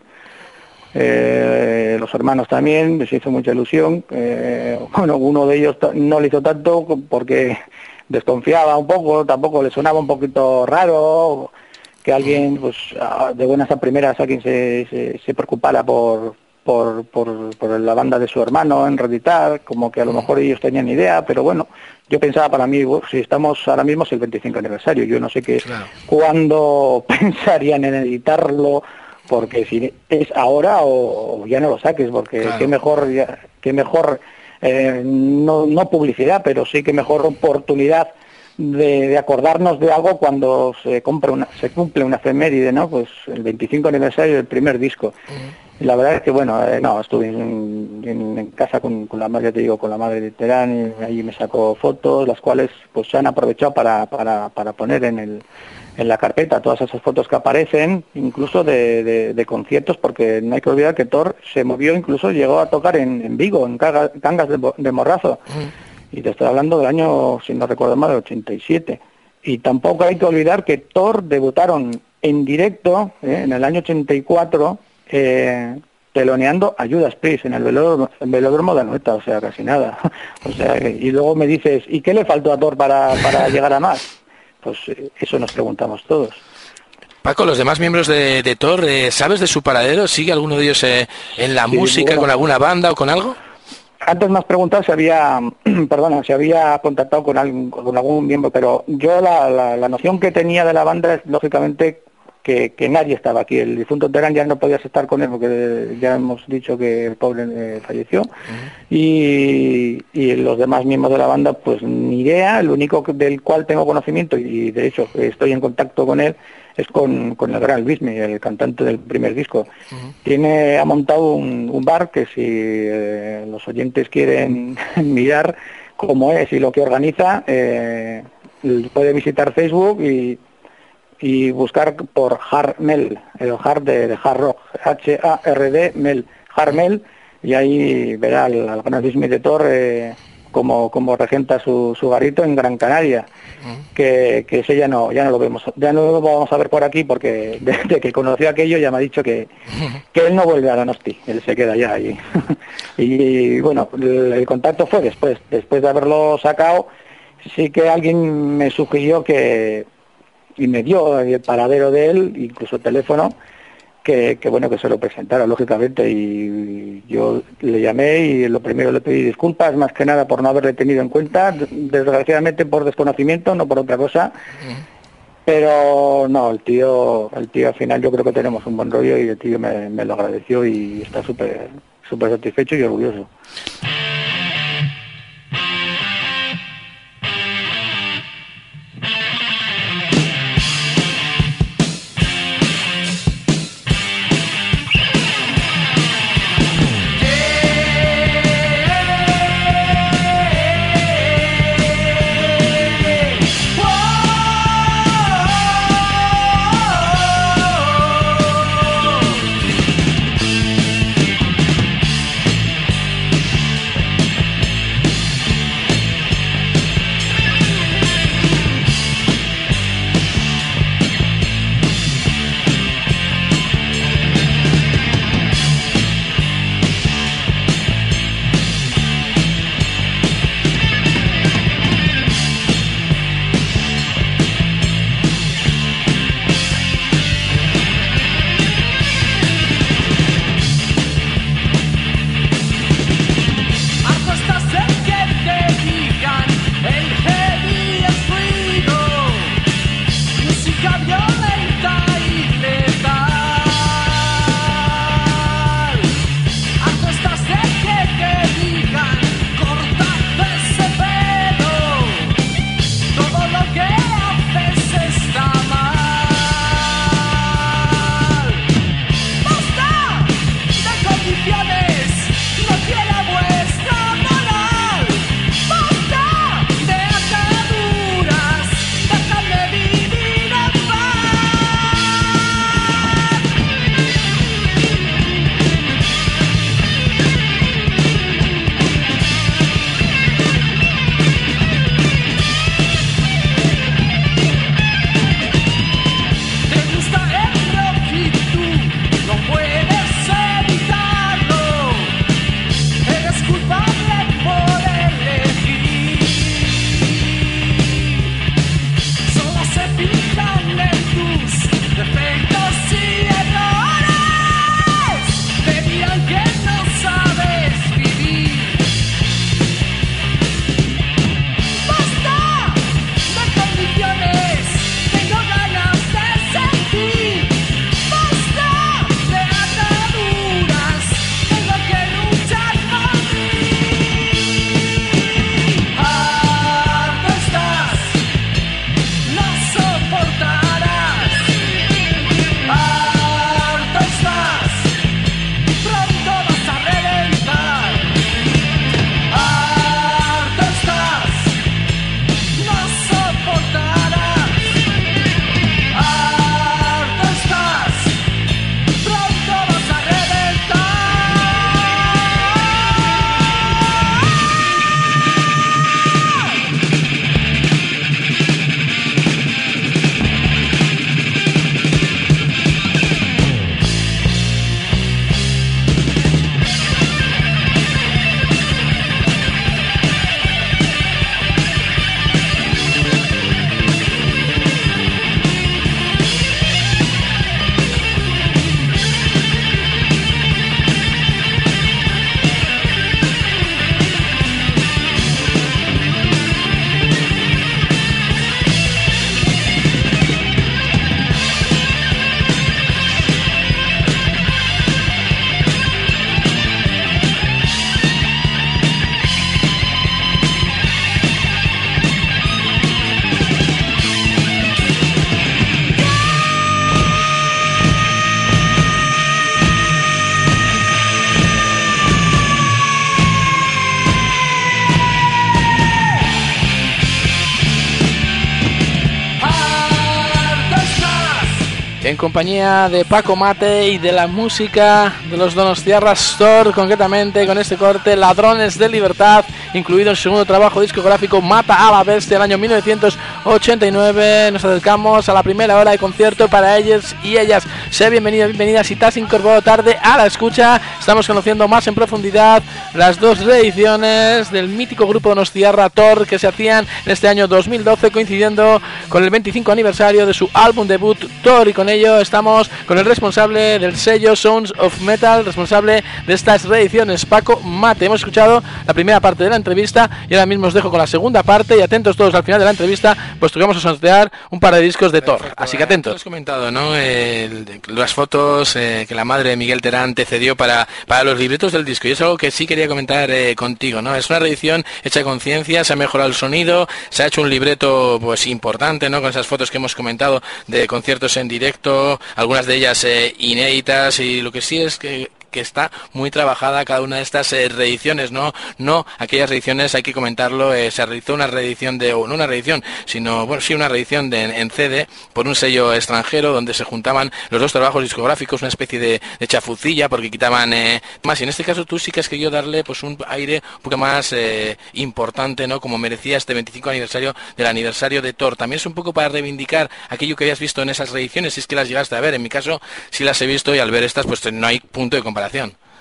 Eh, los hermanos también, les hizo mucha ilusión. Eh, bueno, uno de ellos no le hizo tanto porque desconfiaba un poco, tampoco le sonaba un poquito raro que alguien, pues de buenas a primeras, alguien se, se, se preocupara por, por, por, por la banda de su hermano en reeditar, como que a lo mejor ellos tenían idea, pero bueno, yo pensaba para mí, bueno, si estamos ahora mismo es el veinticinco aniversario, yo no sé qué, claro, cuándo pensarían en editarlo, porque si es ahora o ya no lo saques, porque claro, qué mejor, ya, qué mejor eh, no, no publicidad, pero sí que mejor oportunidad de, de acordarnos de algo cuando se compra una, se cumple una efeméride, ¿no? Pues el veinticinco aniversario del primer disco. Uh-huh. Y la verdad es que bueno, eh, no, estuve en, en, en casa con, con la madre, te digo, con la madre de Terán, y ahí me sacó fotos, las cuales pues se han aprovechado para, para, para poner en el en la carpeta todas esas fotos que aparecen, incluso de, de, de conciertos, porque no hay que olvidar que Thor se movió, incluso llegó a tocar en, en Vigo, en Cangas, Cangas de, de Morrazo, mm. y te estoy hablando del año, si no recuerdo mal, del ochenta y siete. Y tampoco hay que olvidar que Thor debutaron en directo eh, en el año ochenta y cuatro, eh, teloneando a Judas Priest en el velódromo, el velódromo de Anoeta, o sea, casi nada. O sea, y luego me dices, ¿y qué le faltó a Thor para, para llegar a más? Pues eso nos preguntamos todos. Paco, los demás miembros de, de Thor, eh, ¿sabes de su paradero? ¿Sigue alguno de ellos eh, en la sí, música, bueno, con alguna banda o con algo? Antes me has preguntado si había, perdona, si había contactado con algún, con algún miembro, pero yo la, la, la noción que tenía de la banda es, lógicamente, que, que nadie estaba aquí. El difunto Terán ya no podías estar con él porque ya hemos dicho que el pobre eh, falleció. Uh-huh. y, y los demás miembros de la banda, pues ni idea. El único del cual tengo conocimiento, y de hecho estoy en contacto con él, es con, con el gran Luismi, el cantante del primer disco. Uh-huh. Tiene, ha montado un, un bar que si eh, los oyentes quieren mirar cómo es y lo que organiza, eh, puede visitar Facebook y y buscar por Harmel, el hard de, de hard rock, H A R D Mel, Harmel, y ahí verá al, al gran Luismi de Thor eh, como, como regenta su, su garito en Gran Canaria, uh-huh. que, que ese ya no, ya no lo vemos, ya no lo vamos a ver por aquí, porque desde que conoció aquello ya me ha dicho que, uh-huh. que él no vuelve a Donosti, él se queda allá allí. Y bueno, el, el contacto fue después, después de haberlo sacado, sí que alguien me sugirió que y me dio el paradero de él, incluso el teléfono, que, que bueno, que se lo presentara, lógicamente, y yo le llamé y lo primero le pedí disculpas, más que nada por no haberle tenido en cuenta, desgraciadamente por desconocimiento, no por otra cosa, uh-huh. pero no, el tío, el tío al final yo creo que tenemos un buen rollo y el tío me, me lo agradeció y está súper súper satisfecho y orgulloso. en compañía de Paco Mate y de la música de los Donostiarra Store, concretamente con este corte Ladrones de Libertad, incluido en su segundo trabajo discográfico Mata a la Bestia del año mil novecientos ochenta y nueve. Nos acercamos a la primera hora de concierto para ellos y ellas. Sé bienvenido, bienvenida si te has incorporado tarde a la escucha. Estamos conociendo más en profundidad las dos reediciones del mítico grupo Donostiarra Tor que se hacían en este año dos mil doce, coincidiendo con el veinticinco aniversario de su álbum debut Tor, y con ello estamos con el responsable del sello Sounds of Metal, responsable de estas reediciones, Paco Mate. Hemos escuchado la primera parte de la entrevista y ahora mismo os dejo con la segunda parte, y atentos todos al final de la entrevista, puesto que vamos a sortear un par de discos de Tor. Perfecto, así que atentos. Has comentado, ¿no? El, las fotos eh, que la madre de Miguel Terán te cedió para, para los libretos del disco, y es algo que sí quería comentar eh, contigo, ¿no? Es una reedición hecha de conciencia, se ha mejorado el sonido, se ha hecho un libreto pues importante, ¿no? Con esas fotos que hemos comentado de conciertos en directo, algunas de ellas eh, inéditas, y lo que sí es que que está muy trabajada cada una de estas eh, reediciones, no no aquellas reediciones, hay que comentarlo, eh, se realizó una reedición de, o no una reedición, sino, bueno, sí, una reedición de, en C D por un sello extranjero, donde se juntaban los dos trabajos discográficos, una especie de, de chafucilla, porque quitaban eh, más, y en este caso tú sí que has querido darle pues un aire un poco más eh, importante, ¿no? Como merecía este veinticinco aniversario del aniversario de Tor. También es un poco para reivindicar aquello que habías visto en esas reediciones, si es que las llegaste a ver. En mi caso sí las he visto, y al ver estas pues no hay punto de comparación.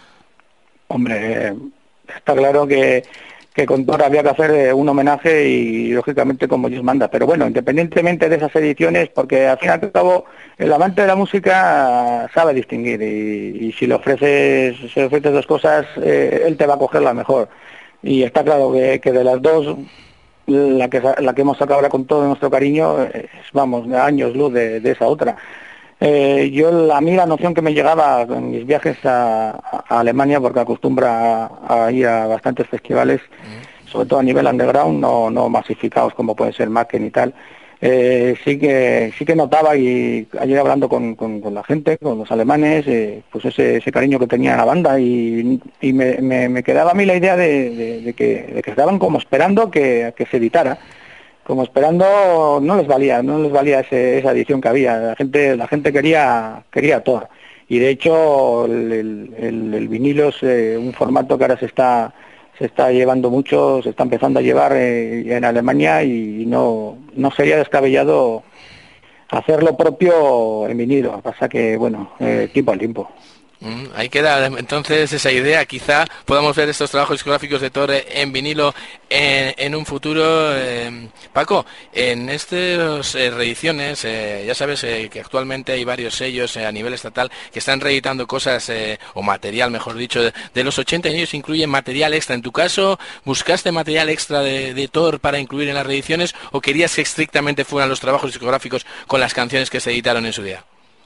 Hombre, está claro que, que con Tor había que hacer un homenaje, y lógicamente como Dios manda, pero bueno, independientemente de esas ediciones, porque al fin y al cabo el amante de la música sabe distinguir, y, y si le ofreces, si le ofreces dos cosas, eh, él te va a coger la mejor, y está claro que, que de las dos, la que, la que hemos sacado ahora con todo nuestro cariño, es, vamos, años luz de, de esa otra. Eh, yo, a mí la noción que me llegaba en mis viajes a, a Alemania, porque acostumbra a, a ir a bastantes festivales, mm. sobre todo a nivel underground, no, no masificados como puede ser Macken y tal, eh, sí que sí que notaba, y ayer hablando con, con, con la gente, con los alemanes, eh, pues ese, ese cariño que tenía la banda, y, y me, me, me quedaba a mí la idea de, de, de, que, de que estaban como esperando que, que se editara. Como esperando, no les valía, no les valía ese, esa edición que había. La gente, la gente quería, quería Tor. Y de hecho, el, el, el vinilo es eh, un formato que ahora se está, se está llevando mucho, se está empezando a llevar eh, en Alemania, y no, no sería descabellado hacer lo propio en vinilo. Pasa que, bueno, eh, tiempo al tiempo. Mm, ahí queda entonces esa idea. Quizá podamos ver estos trabajos discográficos de Thor en vinilo en, en un futuro. Eh, Paco, en estas eh, reediciones, eh, ya sabes eh, que actualmente hay varios sellos eh, a nivel estatal que están reeditando cosas, eh, o material, mejor dicho, de, de los ochenta, y ellos incluyen material extra. En tu caso, ¿buscaste material extra de, de Thor para incluir en las reediciones o querías que estrictamente fueran los trabajos discográficos con las canciones que se editaron en su día?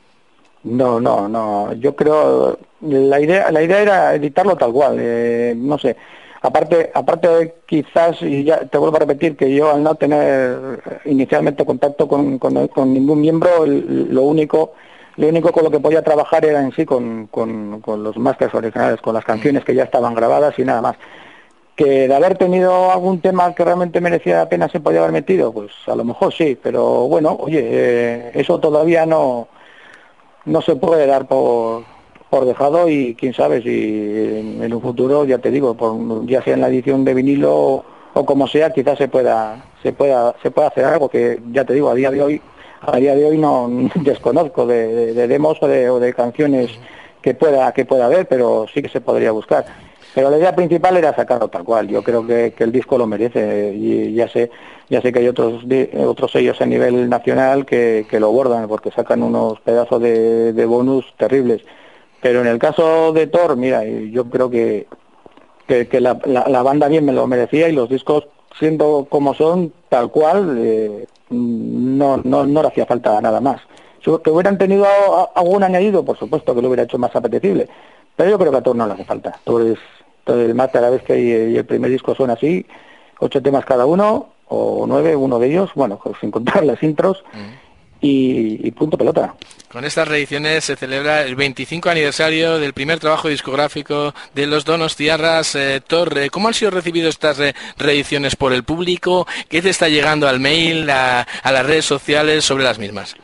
No, no, no. Yo creo la idea, la idea era editarlo tal cual. Eh, no sé. Aparte, aparte quizás, y ya te vuelvo a repetir que yo al no tener inicialmente contacto con, con, con ningún miembro, lo único, lo único con lo que podía trabajar era en sí con, con, con los masters originales, con las canciones que ya estaban grabadas y nada más. Que de haber tenido algún tema que realmente merecía la pena se podía haber metido, pues a lo mejor sí, pero bueno, oye, eh, eso todavía no. no se puede dar por, por dejado, y quién sabe si en, en un futuro, ya te digo, por, ya sea en la edición de vinilo o, o como sea, quizás se pueda se pueda se pueda hacer algo, que ya te digo, a día de hoy a día de hoy no desconozco de, de, de demos o de, o de canciones que pueda que pueda haber, pero sí que se podría buscar. Pero la idea principal era sacarlo tal cual. Yo creo que, que el disco lo merece, y ya sé ya sé que hay otros otros sellos a nivel nacional que, que lo bordan porque sacan unos pedazos de, de bonus terribles. Pero en el caso de Thor, mira, yo creo que que, que la, la, la banda bien me lo merecía, y los discos, siendo como son, tal cual, eh, no, no, no le hacía falta nada más. Que hubieran tenido algún añadido, por supuesto que lo hubiera hecho más apetecible, pero yo creo que a Thor no le hace falta. Thor es el mate a la vez que y el primer disco son así, ocho temas cada uno, o nueve, uno de ellos, bueno, pues sin contar las intros, mm. y, y punto pelota. Con estas reediciones se celebra el veinticinco aniversario del primer trabajo discográfico de los Donostiarras, eh, Thor. ¿Cómo han sido recibidas estas re reediciones por el público? ¿Qué te está llegando al mail, a, a las redes sociales sobre las mismas?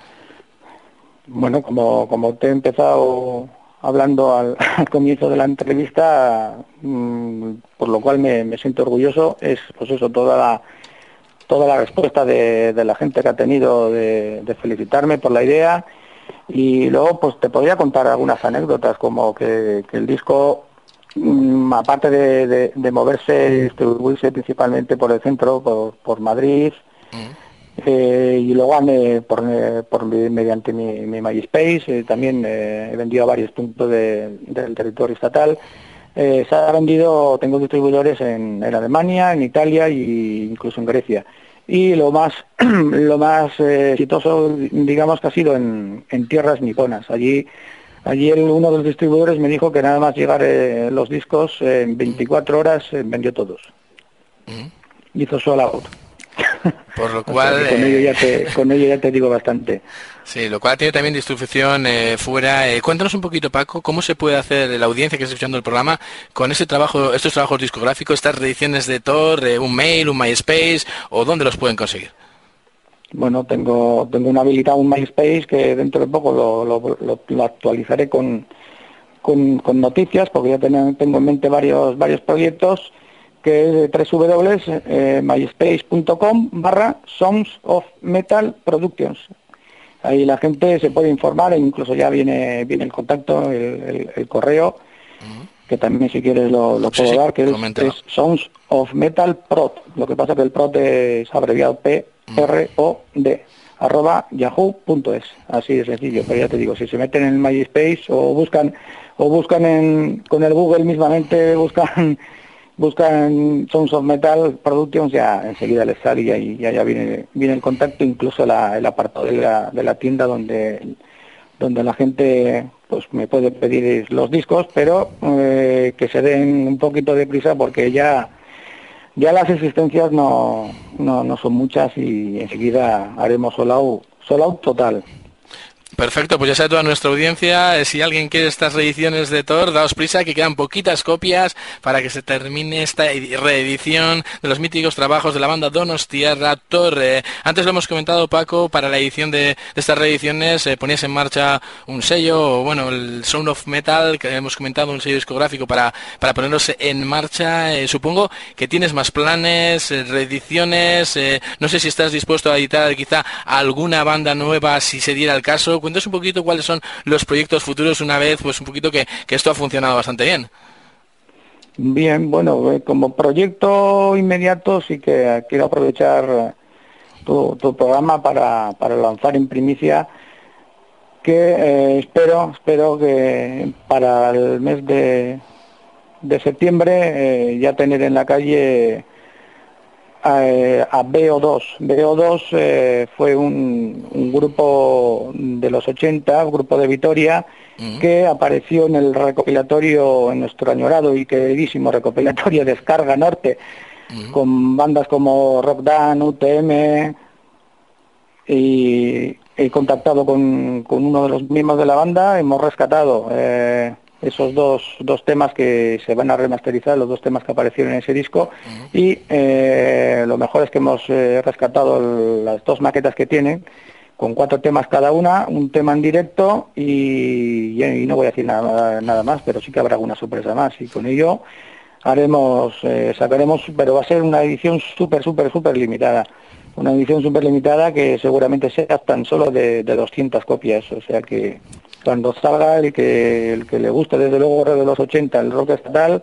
Bueno, como, como te he empezado hablando al, al comienzo de la entrevista, mmm, por lo cual me, me siento orgulloso, es pues eso, toda la toda la respuesta de, de la gente que ha tenido de, de felicitarme por la idea. Y luego pues te podría contar algunas anécdotas, como que, que el disco, mmm, aparte de, de, de moverse, distribuirse principalmente por el centro, por, por Madrid, mm. Eh, y luego eh, por, eh, por mediante mi, mi MySpace, eh, también eh, he vendido a varios puntos de, del territorio estatal. Eh, se ha vendido, tengo distribuidores en, en Alemania, en Italia e incluso en Grecia. Y lo más lo más eh, exitoso, digamos, que ha sido en, en tierras niponas. Allí allí el, uno de los distribuidores me dijo que nada más llegar eh, los discos, eh, en veinticuatro horas eh, vendió todos. Mm. Hizo sold out. Por lo cual... O sea, con, eh... ello ya te, con ello ya te digo bastante. Sí, lo cual tiene también distribución eh, fuera. Eh, cuéntanos un poquito, Paco, cómo se puede hacer la audiencia que está escuchando el programa con ese trabajo, estos trabajos discográficos, estas reediciones de Thor, eh, un mail, un MySpace, o dónde los pueden conseguir. Bueno, tengo tengo una habilitado un MySpace que dentro de poco lo, lo, lo, lo actualizaré con, con, con noticias, porque ya tengo, tengo en mente varios varios proyectos, que es doble u doble u doble u punto myspace punto com barra Songs of Metal Productions. Ahí la gente se puede informar, e incluso ya viene viene el contacto, el, el, el correo, uh-huh. que también si quieres lo, lo puedo sí, dar, que es, es Songs of Metal Prod. Lo que pasa que el prod es abreviado P R O D, uh-huh. arroba yahoo punto es. Así de sencillo, pero ya te digo, si se meten en MySpace o buscan o buscan en con el Google mismamente, buscan buscan Songs of Metal Productions, ya enseguida les sale y ahí ya, ya viene viene el contacto, incluso la, el apartado de la, de la tienda donde donde la gente pues me puede pedir los discos, pero eh, que se den un poquito de prisa, porque ya ya las existencias no no, no son muchas, y enseguida haremos sold out, sold out total. Perfecto, pues ya sabe toda nuestra audiencia, eh, si alguien quiere estas reediciones de Thor, daos prisa, que quedan poquitas copias para que se termine esta reedición de los míticos trabajos de la banda Donostiarra, Thor. Eh, antes lo hemos comentado, Paco, para la edición de, de estas reediciones eh, ponías en marcha un sello, bueno, el Sound of Metal, que hemos comentado, un sello discográfico para, para ponerlos en marcha. Eh, supongo que tienes más planes, eh, reediciones, eh, no sé si estás dispuesto a editar quizá alguna banda nueva si se diera el caso. cuentes un poquito cuáles son los proyectos futuros una vez, pues un poquito que, que esto ha funcionado bastante bien. Bien, bueno, eh, como proyecto inmediato sí que quiero aprovechar tu, tu programa para, para lanzar en primicia que eh, espero espero que para el mes de, de septiembre eh, ya tener en la calle a, a B O dos. B O dos eh, fue un, un grupo de los ochenta, un grupo de Vitoria, uh-huh, que apareció en el recopilatorio, en nuestro añorado y queridísimo recopilatorio Descarga Norte, uh-huh, con bandas como Rock Dan, U T M, y he contactado con, con uno de los miembros de la banda, hemos rescatado eh, esos dos, dos temas que se van a remasterizar, los dos temas que aparecieron en ese disco, uh-huh, y eh, lo mejor es que hemos eh, rescatado el, las dos maquetas que tienen, con cuatro temas cada una, un tema en directo, y, y no voy a decir nada, nada más, pero sí que habrá alguna sorpresa más, y con ello haremos, eh, sacaremos, pero va a ser una edición súper, súper, súper limitada. Una edición súper limitada que seguramente sea tan solo de, de doscientas copias, o sea que cuando salga el que el que le guste desde luego de los ochenta, el rock estatal,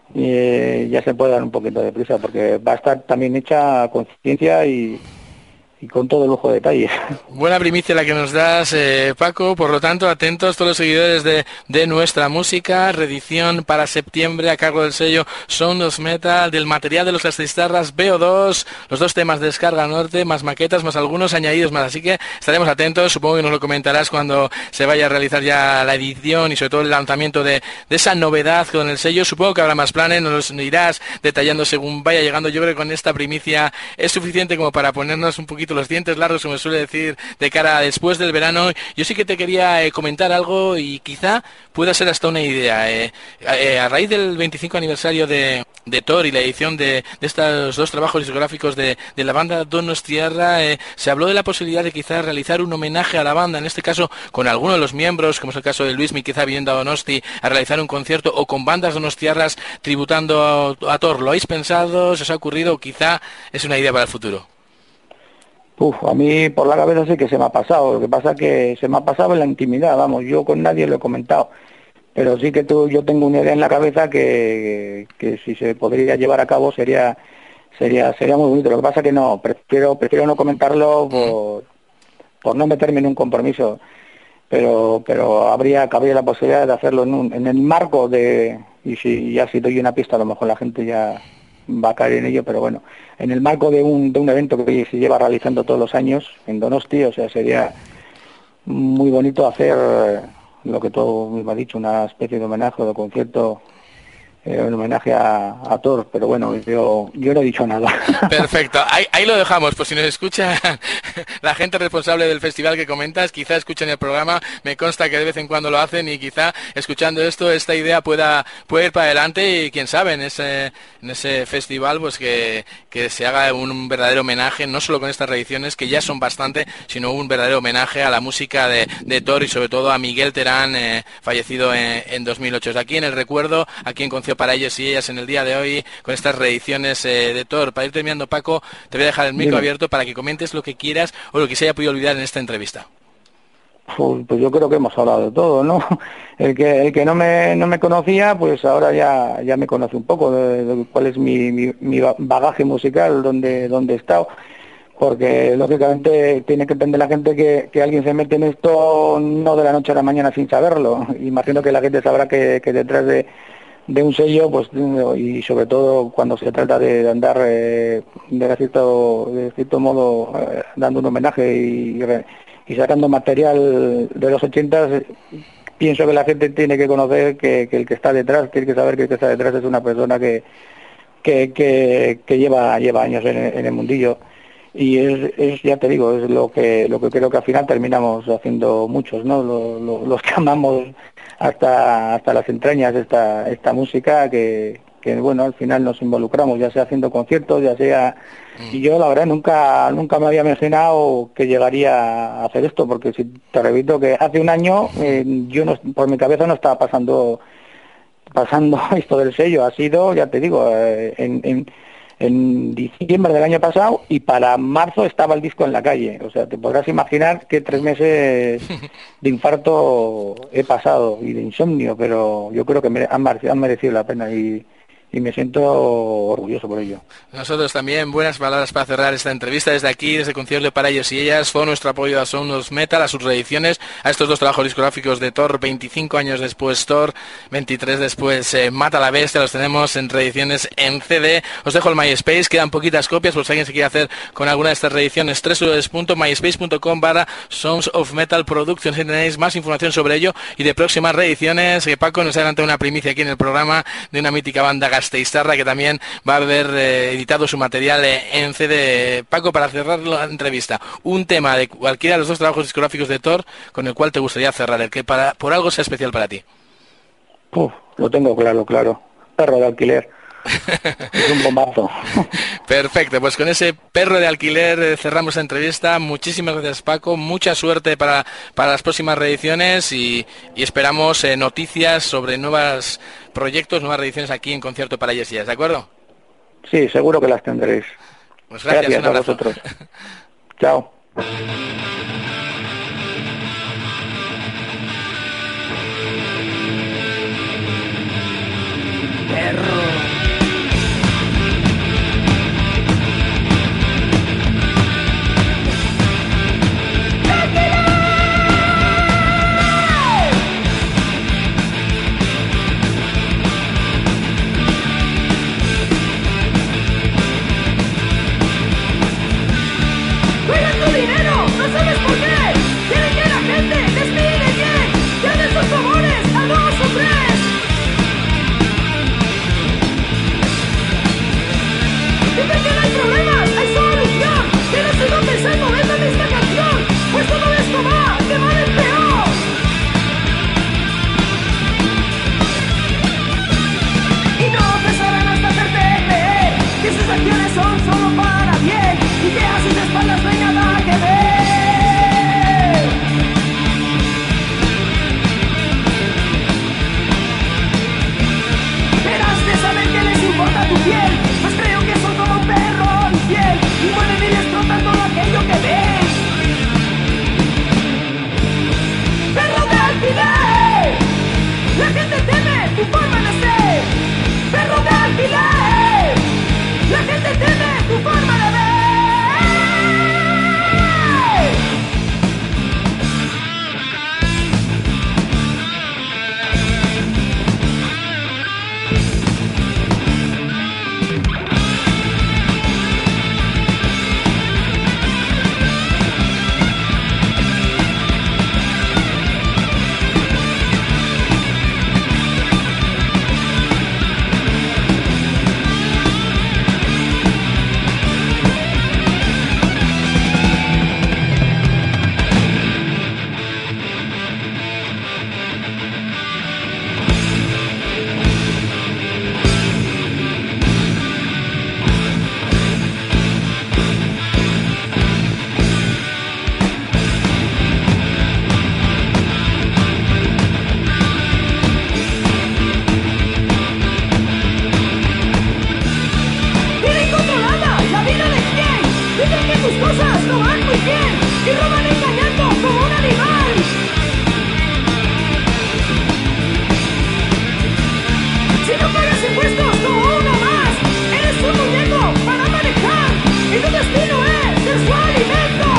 eh, ya se puede dar un poquito de prisa porque va a estar también hecha a conciencia y, y con todo lujo de detalles. Buena primicia la que nos das, eh, Paco, por lo tanto, atentos todos los seguidores de, de nuestra música, reedición para septiembre a cargo del sello Sound of Metal, del material de los Astistarras B O dos, los dos temas de Descarga Norte, más maquetas, más algunos añadidos más, así que estaremos atentos, supongo que nos lo comentarás cuando se vaya a realizar ya la edición y sobre todo el lanzamiento de, de esa novedad con el sello, supongo que habrá más planes, nos los irás detallando según vaya llegando, yo creo que con esta primicia es suficiente como para ponernos un poquito los dientes largos, como suele decir, de cara a después del verano. Yo sí que te quería eh, comentar algo y quizá pueda ser hasta una idea. Eh, eh, a raíz del veinticinco aniversario de, de Thor y la edición de, de estos dos trabajos discográficos de, de la banda Donostiarra, eh, se habló de la posibilidad de quizás realizar un homenaje a la banda, en este caso con alguno de los miembros, como es el caso de Luismi, quizá viniendo a Donosti a realizar un concierto, o con bandas donostiarras tributando a, a Thor. ¿Lo habéis pensado? ¿Se os ha ocurrido? Quizá es una idea para el futuro. Uf, a mí por la cabeza sí que se me ha pasado, lo que pasa que se me ha pasado en la intimidad, vamos, yo con nadie lo he comentado, pero sí que tú, yo tengo una idea en la cabeza que, que si se podría llevar a cabo sería sería sería muy bonito, lo que pasa que no, prefiero prefiero no comentarlo por, por no meterme en un compromiso, pero pero habría, habría la posibilidad de hacerlo en, un, en el marco de, y si ya si doy una pista a lo mejor la gente ya va a caer en ello, pero bueno, en el marco de un, de un evento que se lleva realizando todos los años en Donosti, o sea, sería muy bonito hacer lo que tú mismo has dicho, una especie de homenaje o de concierto, eh, en homenaje a, a Thor, pero bueno, yo, yo no he dicho nada. Perfecto, ahí, ahí lo dejamos, pues si nos escucha la gente responsable del festival que comentas, quizá escuchen el programa, me consta que de vez en cuando lo hacen y quizá escuchando esto, esta idea pueda, pueda ir para adelante y quién sabe, en ese, en ese festival pues que, que se haga un verdadero homenaje, no solo con estas reediciones, que ya son bastante, sino un verdadero homenaje a la música de, de Thor y sobre todo a Miguel Terán, eh, fallecido en, en dos mil ocho. Aquí en el recuerdo, aquí en concierto para ellos y ellas en el día de hoy con estas reediciones eh, de Thor. Para ir terminando, Paco, te voy a dejar el micro Dime. abierto para que comentes lo que quieras o lo que se haya podido olvidar en esta entrevista. Pues, pues yo creo que hemos hablado de todo, ¿no? El que el que no me no me conocía, pues ahora ya ya me conoce un poco de, de cuál es mi, mi, mi bagaje musical, donde donde he estado, porque lógicamente tiene que entender la gente que, que alguien se mete en esto no de la noche a la mañana sin saberlo. Imagino que la gente sabrá que, que detrás de de un sello, pues, y sobre todo cuando se trata de andar eh, de cierto de cierto modo eh, dando un homenaje y, y sacando material de los ochentas, pienso que la gente tiene que conocer que, que el que está detrás, tiene que saber que el que está detrás es una persona que que, que, que lleva lleva años en, en el mundillo, y es, es ya te digo, es lo que lo que creo que al final terminamos haciendo muchos, ¿no? Lo, lo, los que amamos hasta hasta las entrañas esta esta música, que, que bueno, al final nos involucramos, ya sea haciendo conciertos, ya sea, y yo la verdad nunca nunca me había imaginado que llegaría a hacer esto, porque si te repito que hace un año eh, yo no, por mi cabeza no estaba pasando pasando esto del sello, ha sido, ya te digo, eh, en, en en diciembre del año pasado y para marzo estaba el disco en la calle. O sea, te podrás imaginar que tres meses de infarto he pasado y de insomnio, pero yo creo que me, han, han merecido la pena y, y me siento orgulloso por ello. Nosotros también, buenas palabras para cerrar esta entrevista desde aquí, desde el concierto para ellos y ellas, fue nuestro apoyo a Sound of Metal, a sus reediciones, a estos dos trabajos discográficos de Thor, veinticinco años después Thor, veintitrés después eh, Mata a la Bestia, los tenemos en reediciones en C D. Os dejo el MySpace, quedan poquitas copias, por si alguien se quiere hacer con alguna de estas reediciones, doble u doble u doble u punto myspace punto com barra Sounds of Metal Productions, si tenéis más información sobre ello y de próximas reediciones, que Paco nos ha adelantado una primicia aquí en el programa de una mítica banda gasteiztarra que también va a haber eh, editado su material eh, en C D. Paco, para cerrar la entrevista, un tema de cualquiera de los dos trabajos discográficos de Thor con el cual te gustaría cerrar, el que para por algo sea especial para ti. Uf, lo tengo claro, claro. Perro de alquiler. Es un bombazo. Perfecto, pues con ese Perro de alquiler eh, cerramos la entrevista. Muchísimas gracias, Paco, mucha suerte para, para las próximas reediciones y, y esperamos eh, noticias sobre nuevos proyectos, nuevas reediciones aquí en Concierto para ellos y ellas, ¿de acuerdo? Sí, seguro que las tendréis. Pues gracias, gracias un abrazo. a vosotros. Chao. Perro. ¡Cuida tu dinero! ¡No sabes por qué! ¡Quieren que la gente les mire bien! ¡Que hagan sus favores a dos o tres! ¡Dicen que no hay problemas! ¡Hay solución! ¡Que no sigo pensando en esta canción! ¡Pues todo esto va de mal en peor! Y no cesarán hasta hacerte creer que sus acciones son solo para bien y que a sus espaldas no hay nada que ver. Verás de saber que les importa tu piel, pues creo que son como un perro infiel y mueren y destrozan todo aquello que ven. ¡Perro de alquiler! La gente teme tu forma de ser. ¡Perro de alquiler! La gente teme tu forma de ver. Tienen controlada la vida de quién. Dicen que tus cosas no van muy bien y roban engañando como un animal. Si no pagas impuestos como uno más, eres un muñeco para manejar y tu destino es ser su alimento.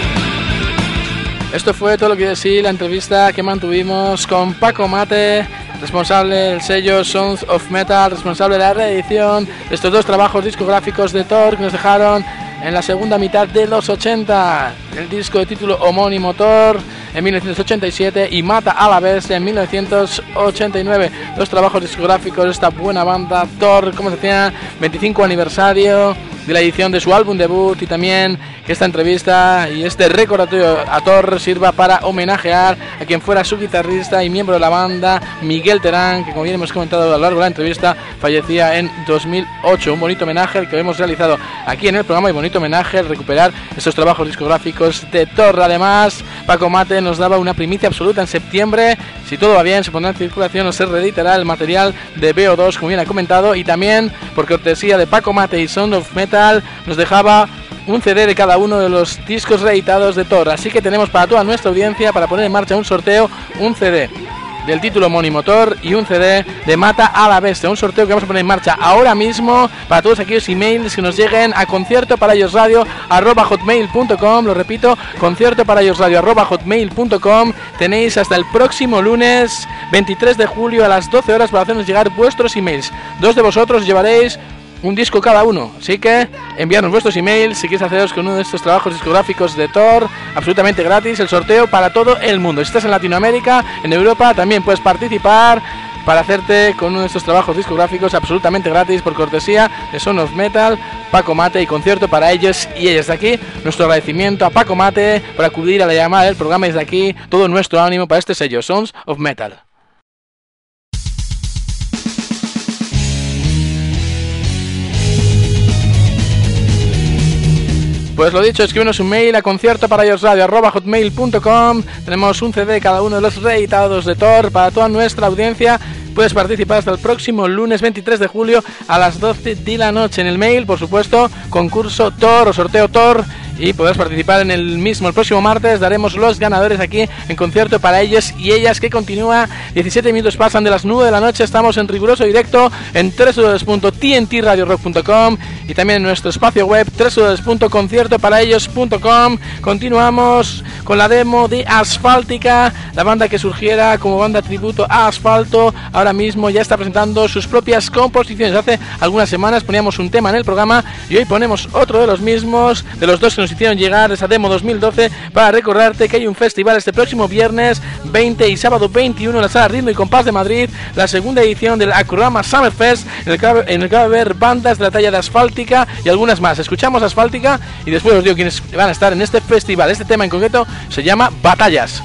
Esto fue todo lo que sí, la entrevista que mantuvimos con Paco Mate, responsable del sello Sounds of Metal, responsable de la reedición de estos dos trabajos discográficos de Thor que nos dejaron en la segunda mitad de los ochenta. El disco de título homónimo Thor en mil novecientos ochenta y siete y Mata a la Bestia en mil novecientos ochenta y nueve. Los trabajos discográficos de esta buena banda Thor, como se decía, veinticinco aniversario de la edición de su álbum debut, y también que esta entrevista y este recordatorio a Thor sirva para homenajear a quien fuera su guitarrista y miembro de la banda, Miguel Terán, que como bien hemos comentado a lo largo de la entrevista, fallecía en dos mil ocho. Un bonito homenaje el que hemos realizado aquí en el programa, y bonito homenaje el recuperar estos trabajos discográficos de Thor. Además, Paco Mate nos daba una primicia absoluta en septiembre. Si todo va bien, se pondrá en circulación o se reeditará el material de B O dos, como bien ha comentado, y también, por cortesía de Paco Mate y Sound of Metal, nos dejaba un C D de cada uno de los discos reeditados de Thor. Así que tenemos para toda nuestra audiencia, para poner en marcha un sorteo, un C D del título homónimo Thor y un C D de Mata a la Bestia, un sorteo que vamos a poner en marcha ahora mismo para todos aquellos emails que nos lleguen a concierto para ellos radio arroba hotmail punto com. Lo repito, concierto para ellos radio arroba hotmail punto com. Tenéis hasta el próximo lunes veintitrés de julio a las doce horas para hacernos llegar vuestros emails. Dos de vosotros llevaréis un disco cada uno, así que enviarnos vuestros emails si queréis haceros con uno de estos trabajos discográficos de Thor, absolutamente gratis, el sorteo para todo el mundo. Si estás en Latinoamérica, en Europa, también puedes participar para hacerte con uno de estos trabajos discográficos absolutamente gratis, por cortesía de Sound of Metal, Paco Mate y concierto para ellos y ellas. De aquí nuestro agradecimiento a Paco Mate por acudir a la llamada del programa, y desde aquí todo nuestro ánimo para este sello Sound of Metal. Pues lo dicho, escríbenos un mail a concierto para ellos radio arroba hotmail punto com. Tenemos un C D de cada uno de los reeditados de Thor para toda nuestra audiencia. Puedes participar hasta el próximo lunes veintitrés de julio a las doce de la noche. En el mail, por supuesto, concurso Thor o sorteo Thor, y podrás participar en el mismo. El próximo martes daremos los ganadores aquí en concierto para ellos y ellas, que continúa. diecisiete minutos pasan de las nueve de la noche. Estamos en riguroso directo en doble u doble u doble u punto t n t radio rock punto com y también en nuestro espacio web doble u doble u doble u punto concierto para ellos punto com. Continuamos con la demo de Asfáltica, la banda que surgiera como banda tributo a Asfalto. Ahora mismo ya está presentando sus propias composiciones. Hace algunas semanas poníamos un tema en el programa y hoy ponemos otro de los mismos, de los dos que nos hicieron llegar esa demo dos mil doce, para recordarte que hay un festival este próximo viernes veinte y sábado veintiuno en la Sala Ritmo y Compás de Madrid, la segunda edición del Acrorama Summer Fest, en el, que, en el que va a haber bandas de la talla de Asfáltica y algunas más. Escuchamos Asfáltica y después os digo quiénes van a estar en este festival. Este tema en concreto se llama Batallas.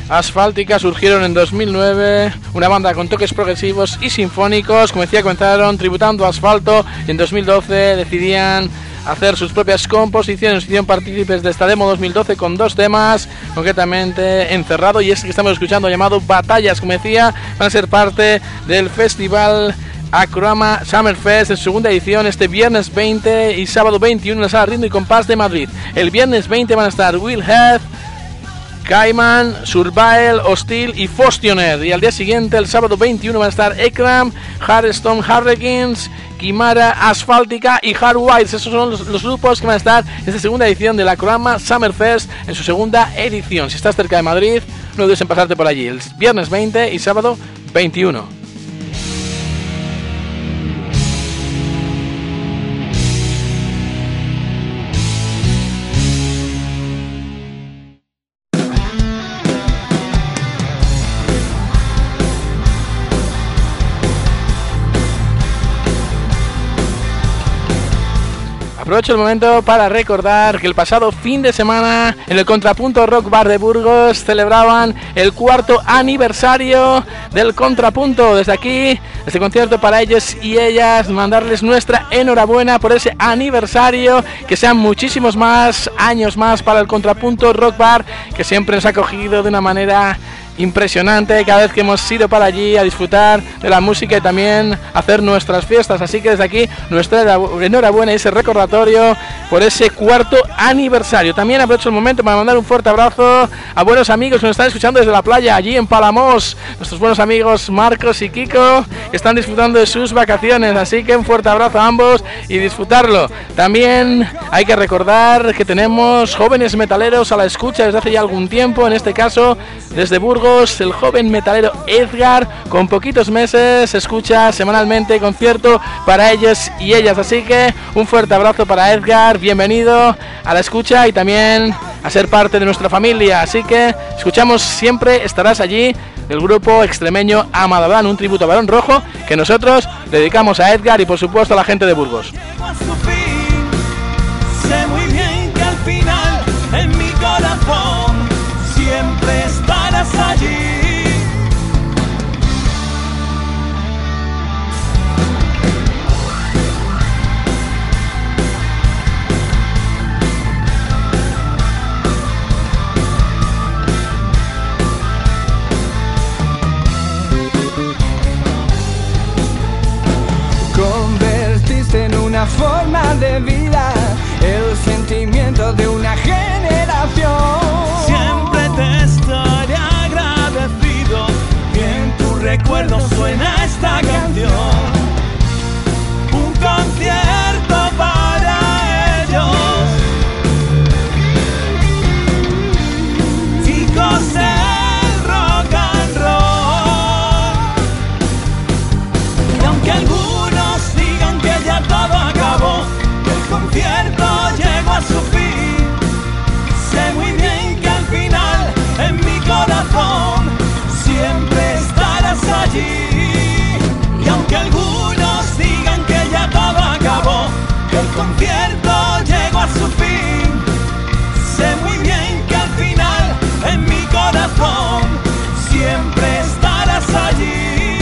Asfáltica surgieron en dos mil nueve, una banda con toques progresivos y sinfónicos. Como decía, comenzaron tributando a Asfalto y en dos mil doce decidían hacer sus propias composiciones. Hicieron partícipes de esta demo dos mil doce con dos temas, concretamente Encerrado y este que estamos escuchando llamado Batallas. Como decía, van a ser parte del festival Acroama Summerfest en su segunda edición este viernes veinte y sábado veintiuno en la sala Ritmo y Compás de Madrid. El viernes veinte van a estar Will Heath, Cayman, Survival, Hostil y Fostioner. Y al día siguiente, el sábado veintiuno, van a estar Ekram, Hardstone Harlequins, Kimara, Asfáltica y Hard Whites. Esos son los, los grupos que van a estar en esta segunda edición de la Acroama Summerfest en su segunda edición. Si estás cerca de Madrid, no dudes en pasarte por allí. El viernes veinte y sábado veintiuno. Aprovecho el momento para recordar que el pasado fin de semana en el Contrapunto Rock Bar de Burgos celebraban el cuarto aniversario del Contrapunto. Desde aquí, este concierto para ellos y ellas, mandarles nuestra enhorabuena por ese aniversario, que sean muchísimos más años más para el Contrapunto Rock Bar, que siempre nos ha acogido de una manera impresionante cada vez que hemos ido para allí a disfrutar de la música y también hacer nuestras fiestas. Así que desde aquí nuestra enhorabuena y ese recordatorio por ese cuarto aniversario. También aprovecho el momento para mandar un fuerte abrazo a buenos amigos que nos están escuchando desde la playa allí en Palamos, nuestros buenos amigos Marcos y Kiko, que están disfrutando de sus vacaciones. Así que un fuerte abrazo a ambos y disfrutarlo. También hay que recordar que tenemos jóvenes metaleros a la escucha desde hace ya algún tiempo, en este caso desde Burgos. El joven metalero Edgar, con poquitos meses, escucha semanalmente concierto para ellos y ellas. Así que un fuerte abrazo para Edgar, bienvenido a la escucha y también a ser parte de nuestra familia. Así que escuchamos Siempre Estarás Allí, del grupo extremeño Amadabán, un tributo a Barón Rojo que nosotros dedicamos a Edgar y por supuesto a la gente de Burgos. Sé muy bien que al final en mi corazón siempre estarás allí. Convertiste en una forma de vida el sentimiento de una generación. Siempre te estaré agradecido y en tu recuerdo suena esta canción. Un concierto para ellos, chicos del rock and roll. Y aunque algunos digan que ya todo acabó, que el concierto llegó a su fin, sé muy bien que al final en mi corazón siempre estarás allí. Y aunque algunos digan que ya todo acabó, que el concierto llegó a su fin, sé muy bien que al final en mi corazón siempre estarás allí.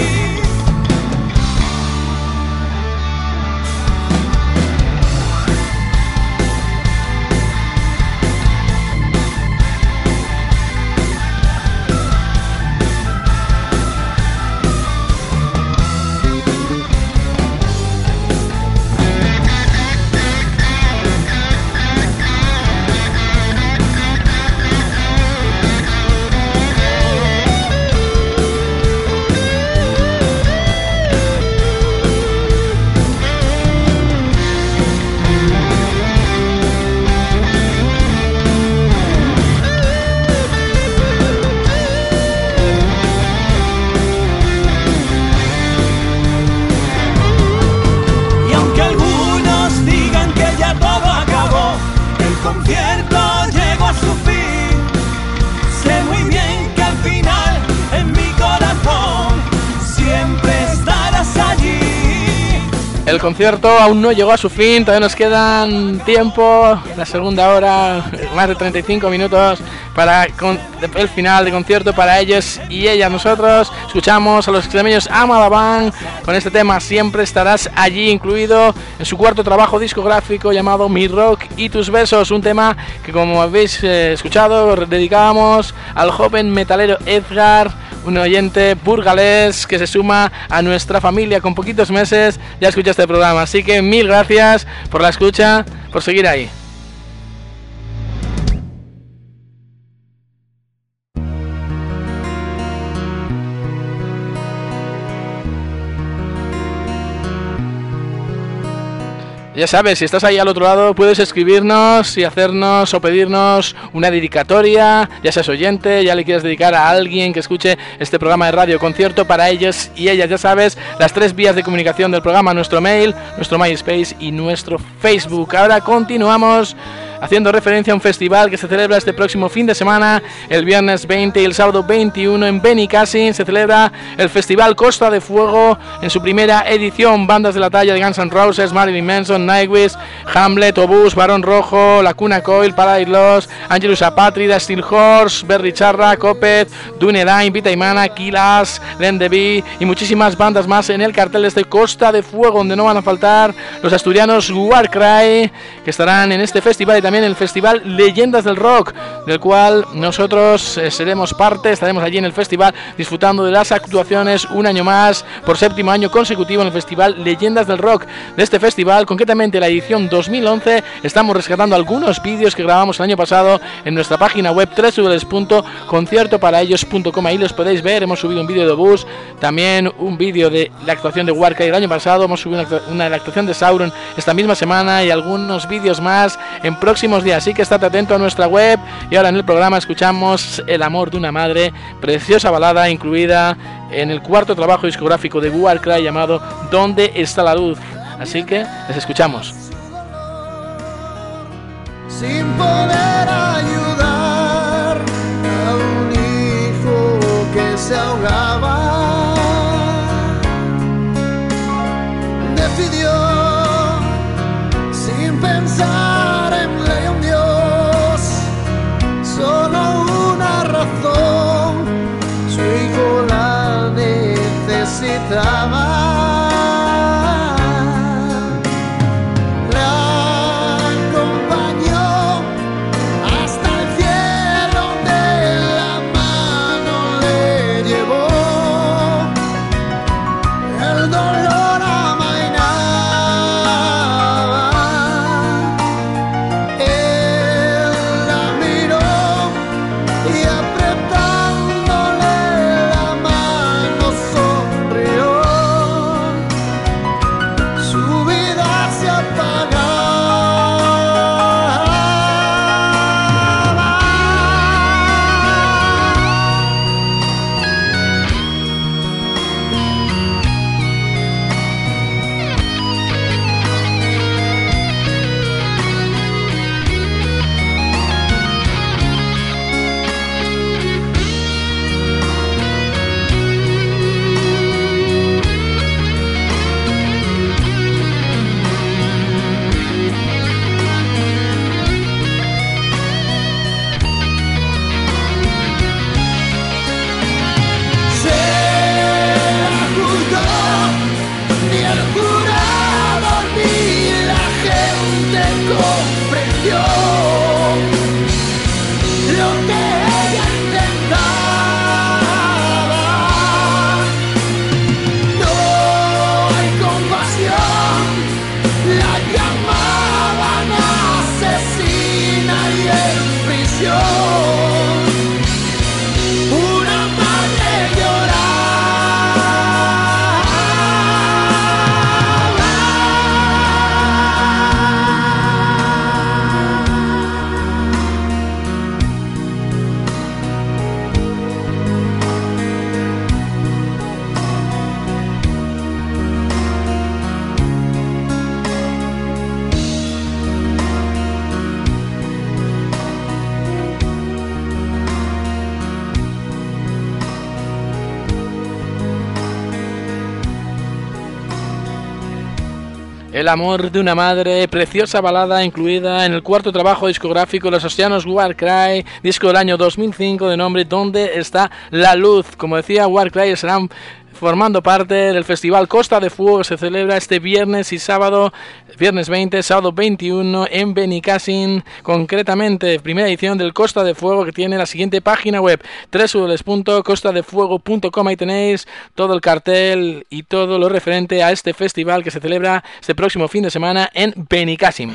El concierto aún no llegó a su fin, todavía nos quedan tiempo, la segunda hora, más de treinta y cinco minutos para con, el final de concierto para ellos y ella. Nosotros escuchamos a los extremeños Amadaban con este tema Siempre estarás allí, incluido en su cuarto trabajo discográfico llamado Mi Rock y tus besos, un tema que, como habéis eh, escuchado, dedicábamos al joven metalero Edgar, un oyente burgalés que se suma a nuestra familia con poquitos meses. Ya escucha este programa, así que mil gracias por la escucha, por seguir ahí. Ya sabes, si estás ahí al otro lado, puedes escribirnos y hacernos o pedirnos una dedicatoria, ya seas oyente, ya le quieres dedicar a alguien que escuche este programa de radio concierto para ellos y ellas. Ya sabes, las tres vías de comunicación del programa, nuestro mail, nuestro MySpace y nuestro Facebook. Ahora continuamos haciendo referencia a un festival que se celebra este próximo fin de semana, el viernes veinte y el sábado veintiuno en Benicàssim. Se celebra el Festival Costa de Fuego en su primera edición. Bandas de la talla de Guns N' Roses, Marilyn Manson, Nightwish, Hamlet, Obús, Barón Rojo, Lacuna Coil, Paradise Lost, Angelus Apátrida, Steel Horse, Berry Charra, Copet, Dunedain, Vita Imana, Kilas, Lendeby y muchísimas bandas más en el cartel de este Costa de Fuego, donde no van a faltar los asturianos Warcry, que estarán en este festival, y también el festival Leyendas del Rock, del cual nosotros eh, seremos parte. Estaremos allí en el festival disfrutando de las actuaciones un año más, por séptimo año consecutivo en el festival Leyendas del Rock. De este festival, concretamente la edición dos mil once, estamos rescatando algunos vídeos que grabamos el año pasado en nuestra página web doble u doble u doble u punto concierto para ellos punto com. Ahí los podéis ver. Hemos subido un vídeo de Obús, también un vídeo de la actuación de Warcry el año pasado, hemos subido una, una de la actuación de Sauron esta misma semana y algunos vídeos más en próximos días, así que estate atento a nuestra web. Y ahora en el programa escuchamos El amor de una madre, preciosa balada incluida en el cuarto trabajo discográfico de Warcry llamado ¿Dónde está la luz? Así que les escuchamos. Sin poder ayudar a un hijo que se ahogaba, decidió sin pensar en ley un Dios, solo una razón: su hijo la necesitaba. El amor de una madre, preciosa balada incluida en el cuarto trabajo discográfico de los australianos Warcry, disco del año dos mil cinco de nombre ¿Dónde está la luz? Como decía, Warcry serán formando parte del festival Costa de Fuego que se celebra este viernes y sábado, viernes veinte, sábado veintiuno en Benicàssim, concretamente primera edición del Costa de Fuego, que tiene la siguiente página web, doble u doble u doble u punto costa de fuego punto com. Ahí tenéis todo el cartel y todo lo referente a este festival que se celebra este próximo fin de semana en Benicàssim.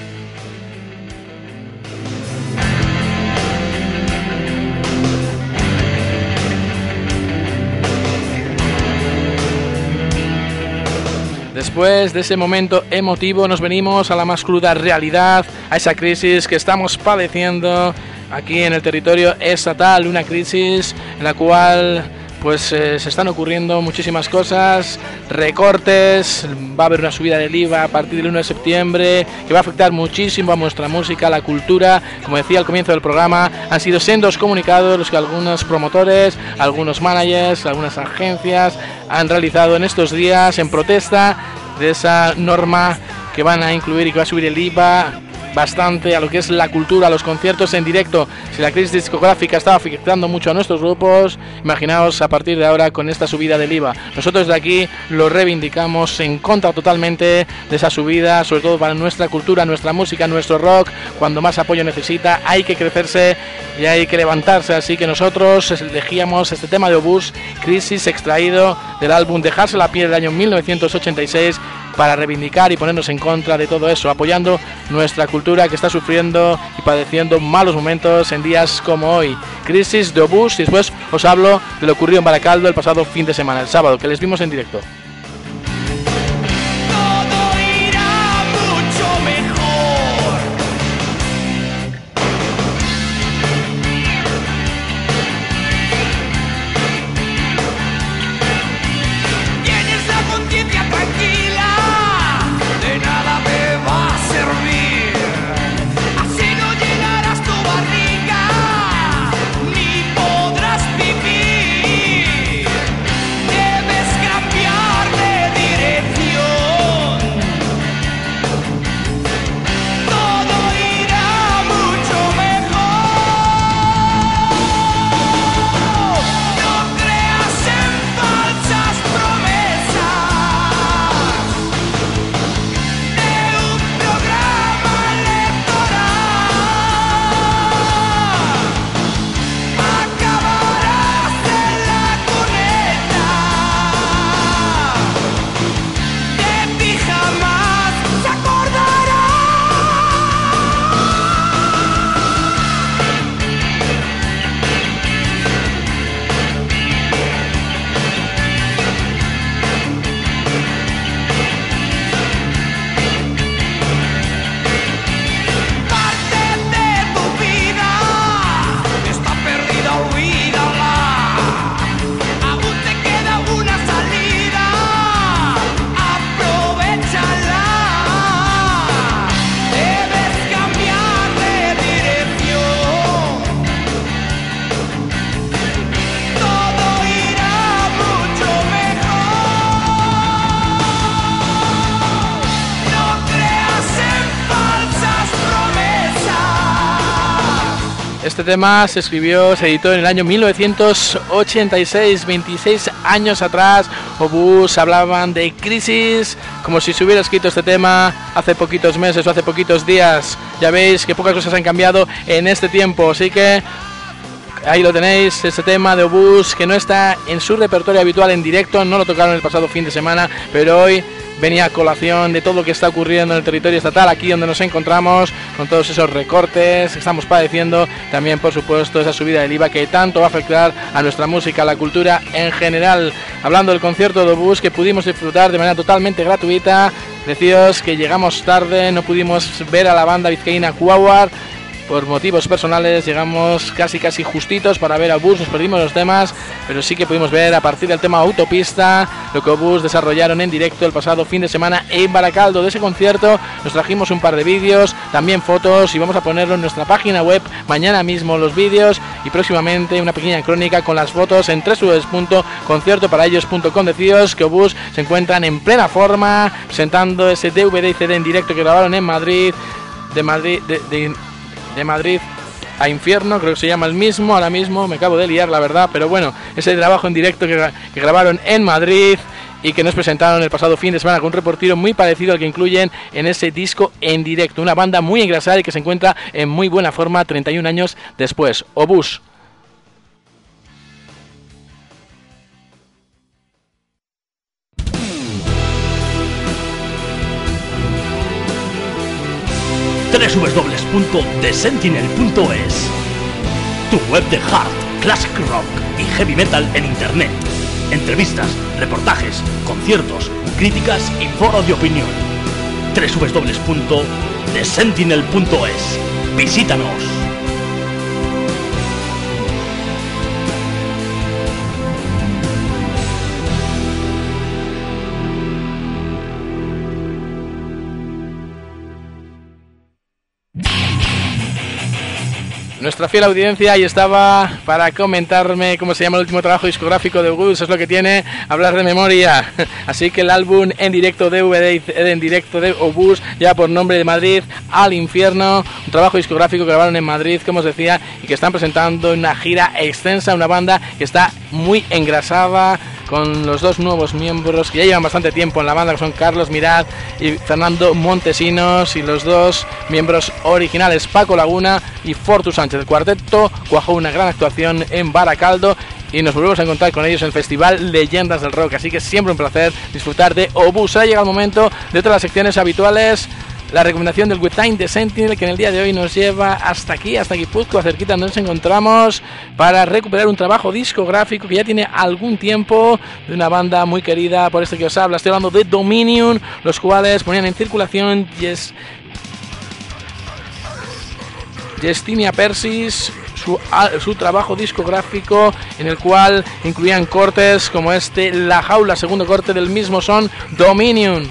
Después de ese momento emotivo nos venimos a la más cruda realidad, a esa crisis que estamos padeciendo aquí en el territorio estatal, una crisis en la cual pues eh, se están ocurriendo muchísimas cosas, recortes, va a haber una subida del I V A a partir del uno de septiembre que va a afectar muchísimo a nuestra música, a la cultura. Como decía al comienzo del programa, han sido sendos comunicados los que algunos promotores, algunos managers, algunas agencias han realizado en estos días en protesta de esa norma que van a incluir y que va a subir el I V A bastante a lo que es la cultura, a los conciertos en directo. Si la crisis discográfica estaba afectando mucho a nuestros grupos, imaginaos a partir de ahora con esta subida del I V A. Nosotros de aquí lo reivindicamos en contra totalmente de esa subida, sobre todo para nuestra cultura, nuestra música, nuestro rock. Cuando más apoyo necesita hay que crecerse y hay que levantarse, así que nosotros elegíamos este tema de Obús, Crisis, extraído del álbum Dejarse la piel del año mil novecientos ochenta y seis, para reivindicar y ponernos en contra de todo eso, apoyando nuestra cultura que está sufriendo y padeciendo malos momentos en días como hoy. Crisis de Obús, y después os hablo de lo ocurrido en Baracaldo el pasado fin de semana, el sábado, que les vimos en directo. Este tema se escribió, se editó en el año mil novecientos ochenta y seis, veintiséis años atrás. Obús hablaban de crisis, como si se hubiera escrito este tema hace poquitos meses o hace poquitos días. Ya veis que pocas cosas han cambiado en este tiempo, así que ahí lo tenéis, este tema de Obús, que no está en su repertorio habitual en directo, no lo tocaron el pasado fin de semana, pero hoy venía a colación de todo lo que está ocurriendo en el territorio estatal, aquí donde nos encontramos, con todos esos recortes que estamos padeciendo, también por supuesto esa subida del I V A que tanto va a afectar a nuestra música, a la cultura en general. Hablando del concierto de Obús que pudimos disfrutar de manera totalmente gratuita, deciros que llegamos tarde, no pudimos ver a la banda vizcaína Cuauhar, por motivos personales llegamos casi casi justitos para ver a Obús, nos perdimos los temas, pero sí que pudimos ver a partir del tema Autopista lo que Obús desarrollaron en directo el pasado fin de semana en Baracaldo. De ese concierto nos trajimos un par de vídeos, también fotos, y vamos a ponerlo en nuestra página web mañana mismo los vídeos, y próximamente una pequeña crónica con las fotos en doble u doble u doble u punto concierto para ellos punto com. Deciros que Obús se encuentran en plena forma presentando ese D V D y C D en directo que grabaron en Madrid, de Madrid de, de de Madrid a Infierno, creo que se llama el mismo, ahora mismo me acabo de liar la verdad, pero bueno, ese trabajo en directo que, que grabaron en Madrid y que nos presentaron el pasado fin de semana con un reportero muy parecido al que incluyen en ese disco en directo, una banda muy engrasada y que se encuentra en muy buena forma treinta y un años después. Obús. doble u doble u doble u punto the sentinel punto es, tu web de hard, classic rock y heavy metal en internet. Entrevistas, reportajes, conciertos, críticas y foros de opinión. doble u doble u doble u punto the sentinel punto es. Visítanos. Nuestra fiel audiencia ahí estaba para comentarme cómo se llama el último trabajo discográfico de Obús. Es lo que tiene hablar de memoria. Así que el álbum en directo D V D y C D en directo de Obús ya por nombre de Madrid al Infierno, un trabajo discográfico que grabaron en Madrid, como os decía, y que están presentando en una gira extensa, una banda que está muy engrasada con los dos nuevos miembros que ya llevan bastante tiempo en la banda, que son Carlos Mirad y Fernando Montesinos, y los dos miembros originales, Paco Laguna y Fortu Sánchez. El cuarteto cuajó una gran actuación en Baracaldo y nos volvemos a encontrar con ellos en el Festival Leyendas del Rock, así que siempre un placer disfrutar de Obús. Ha llegado el momento de otras las secciones habituales, la recomendación del With Time de Sentinel, que en el día de hoy nos lleva hasta aquí, hasta Guipúzcoa, cerquita donde nos encontramos, para recuperar un trabajo discográfico que ya tiene algún tiempo, de una banda muy querida por este que os habla. Estoy hablando de Dominion, los cuales ponían en circulación Yes, Yesenia Persis, su, su trabajo discográfico, en el cual incluían cortes como este, La Jaula, segundo corte del mismo son Dominion.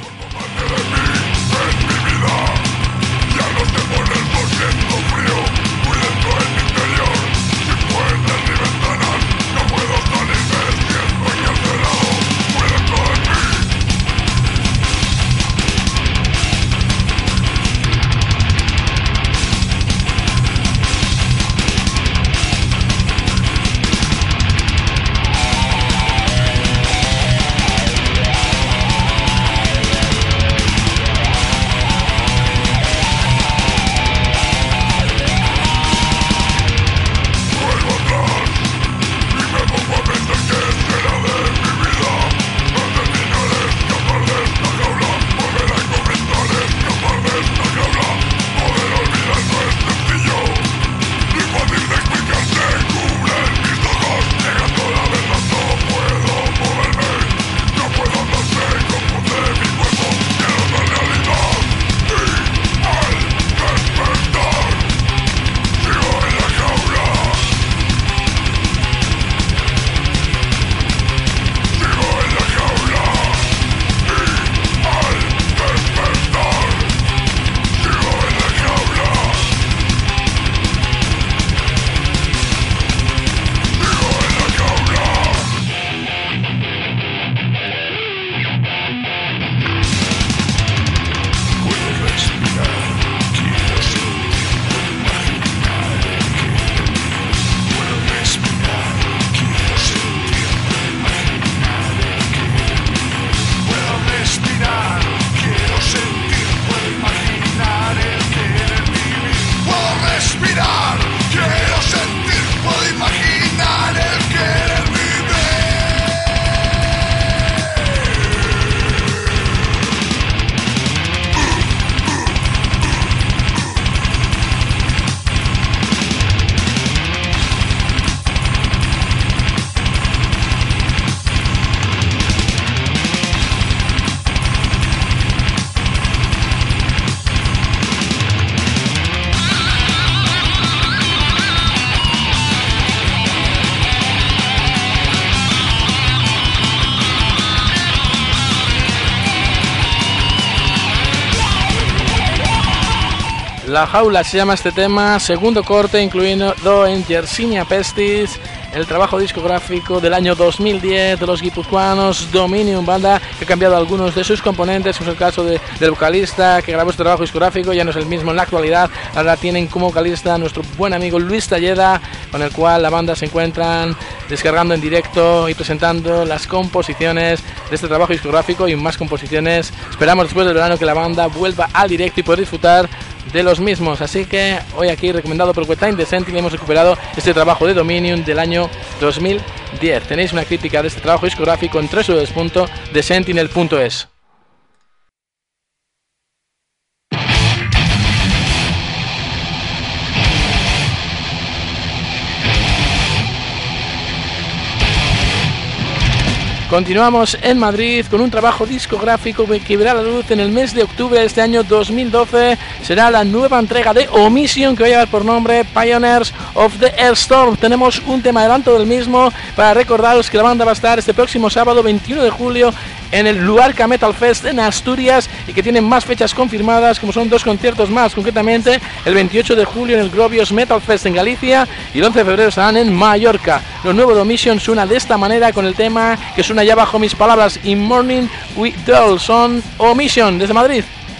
La Jaula se llama este tema, segundo corte incluido en Yersinia Pestis, el trabajo discográfico del año dos mil diez de los guipuzcoanos Dominium, banda que ha cambiado algunos de sus componentes, como es el caso de, del vocalista que grabó este trabajo discográfico, ya no es el mismo en la actualidad. Ahora tienen como vocalista a nuestro buen amigo Luis Talleda, con el cual la banda se encuentran descargando en directo y presentando las composiciones de este trabajo discográfico y más composiciones. Esperamos después del verano que la banda vuelva al directo y poder disfrutar de los mismos, así que hoy aquí recomendado por Wet Time de Sentinel hemos recuperado este trabajo de Dominion del año dos mil diez. Tenéis una crítica de este trabajo discográfico en doble u doble u doble u punto the sentinel punto es. Continuamos en Madrid con un trabajo discográfico que verá la luz en el mes de octubre de este año dos mil doce. Será la nueva entrega de Omission, que va a llevar por nombre Pioneers of the Earthstorm. Tenemos un tema adelanto del mismo para recordaros que la banda va a estar este próximo sábado veintiuno de julio en el Luarca Metal Fest en Asturias y que tienen más fechas confirmadas, como son dos conciertos más, concretamente el veintiocho de julio en el Grobios Metal Fest en Galicia y el once de febrero estarán en Mallorca. Lo nuevo de Omission suena de esta manera con el tema que suena ya bajo mis palabras, In Morning We Dull. Son Omission desde Madrid.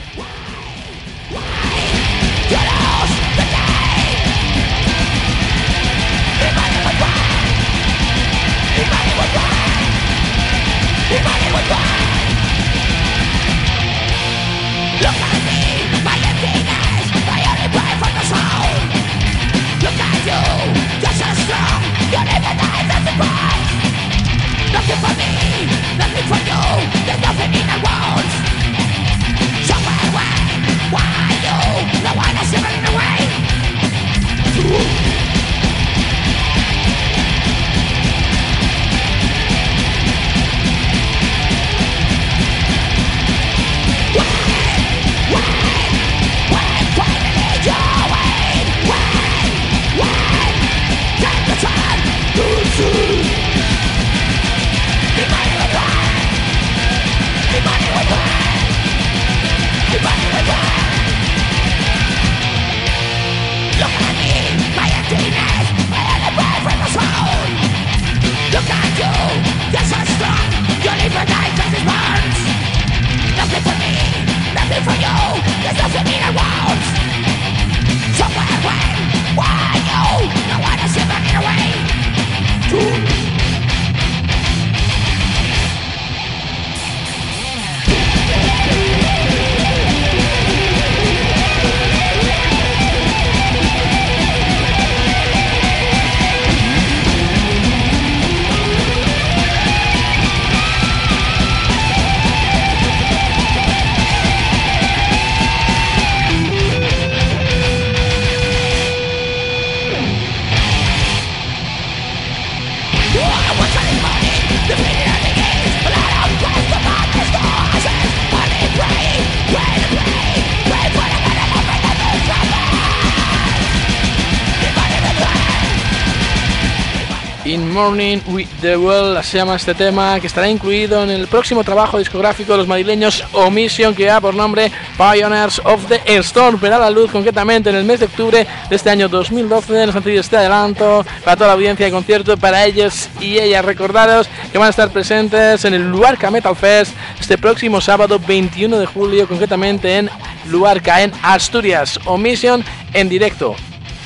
In Morning with the World se llama este tema, que estará incluido en el próximo trabajo discográfico de los madrileños Omission, que lleva por nombre Pioneers of the Earthstorm. Verá la luz concretamente en el mes de octubre de este año dos mil doce. Nos han traído este adelanto para toda la audiencia de concierto, para ellos y ellas. Recordaros que van a estar presentes en el Luarca Metal Fest este próximo sábado veintiuno de julio, concretamente en Luarca, en Asturias. Omission en directo.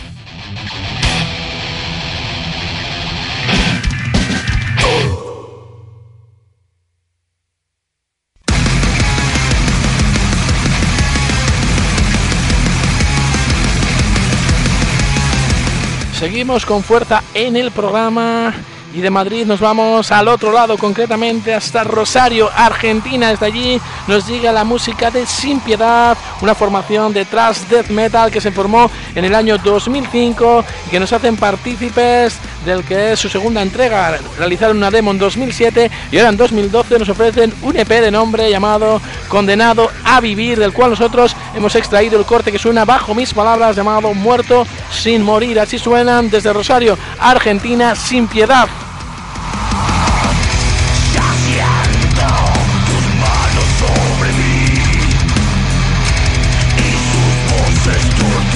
Seguimos con fuerza en el programa y de Madrid nos vamos al otro lado, concretamente hasta Rosario, Argentina. Desde allí nos llega la música de Sin Piedad, una formación de thrash death metal que se formó en el año dos mil cinco y que nos hacen partícipes del que es su segunda entrega. Realizaron una demo en dos mil siete y ahora en dos mil doce nos ofrecen un E P de nombre llamado Condenado a Vivir, del cual nosotros hemos extraído el corte que suena bajo mis palabras, llamado Muerto sin Morir. Así suenan desde Rosario, Argentina, Sin Piedad. Tus manos sobre mí y sus voces turbias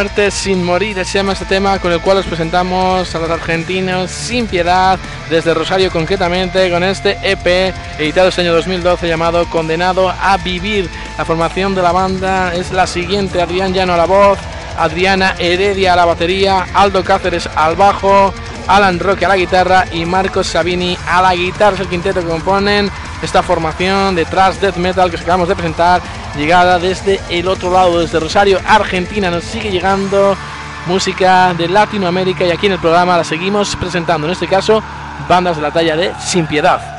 Muerte sin morir, se llama este tema con el cual os presentamos a los argentinos Sin Piedad, desde Rosario concretamente, con este E P editado este año dos mil doce llamado Condenado a Vivir. La formación de la banda es la siguiente: Adrián Llano a la voz, Adriana Heredia a la batería, Aldo Cáceres al bajo, Alan Roque a la guitarra y Marcos Sabini a la guitarra. Es el quinteto que componen esta formación de thrash death metal que os acabamos de presentar, llegada desde el otro lado, desde Rosario, Argentina. Nos sigue llegando música de Latinoamérica y aquí en el programa la seguimos presentando, en este caso bandas de la talla de Sin Piedad.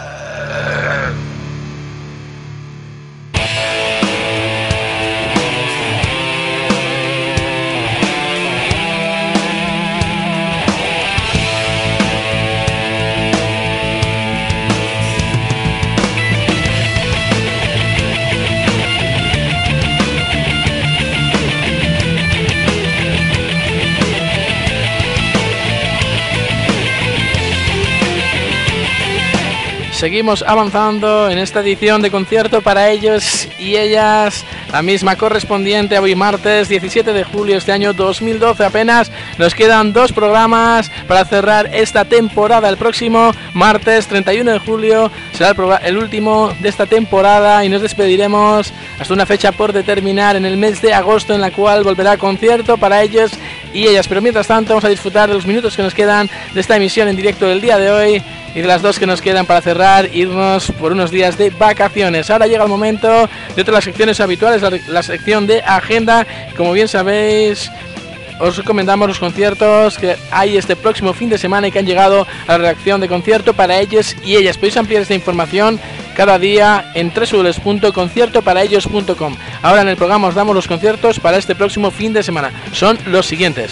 Seguimos avanzando en esta edición de concierto para ellos y ellas, la misma correspondiente a hoy martes diecisiete de julio de este año dos mil doce. Apenas nos quedan dos programas para cerrar esta temporada. El próximo martes treinta y uno de julio será el, programa, el último de esta temporada y nos despediremos hasta una fecha por determinar en el mes de agosto, en la cual volverá concierto para ellos y ellas. Pero mientras tanto vamos a disfrutar de los minutos que nos quedan de esta emisión en directo del día de hoy y de las dos que nos quedan para cerrar, irnos por unos días de vacaciones. Ahora llega el momento de otra de las secciones habituales, la, la sección de agenda. Como bien sabéis, os recomendamos los conciertos que hay este próximo fin de semana y que han llegado a la redacción de concierto para ellos y ellas. Podéis ampliar esta información cada día en doble u doble u doble u punto concierto para ellos punto com. Ahora en el programa os damos los conciertos para este próximo fin de semana. Son los siguientes: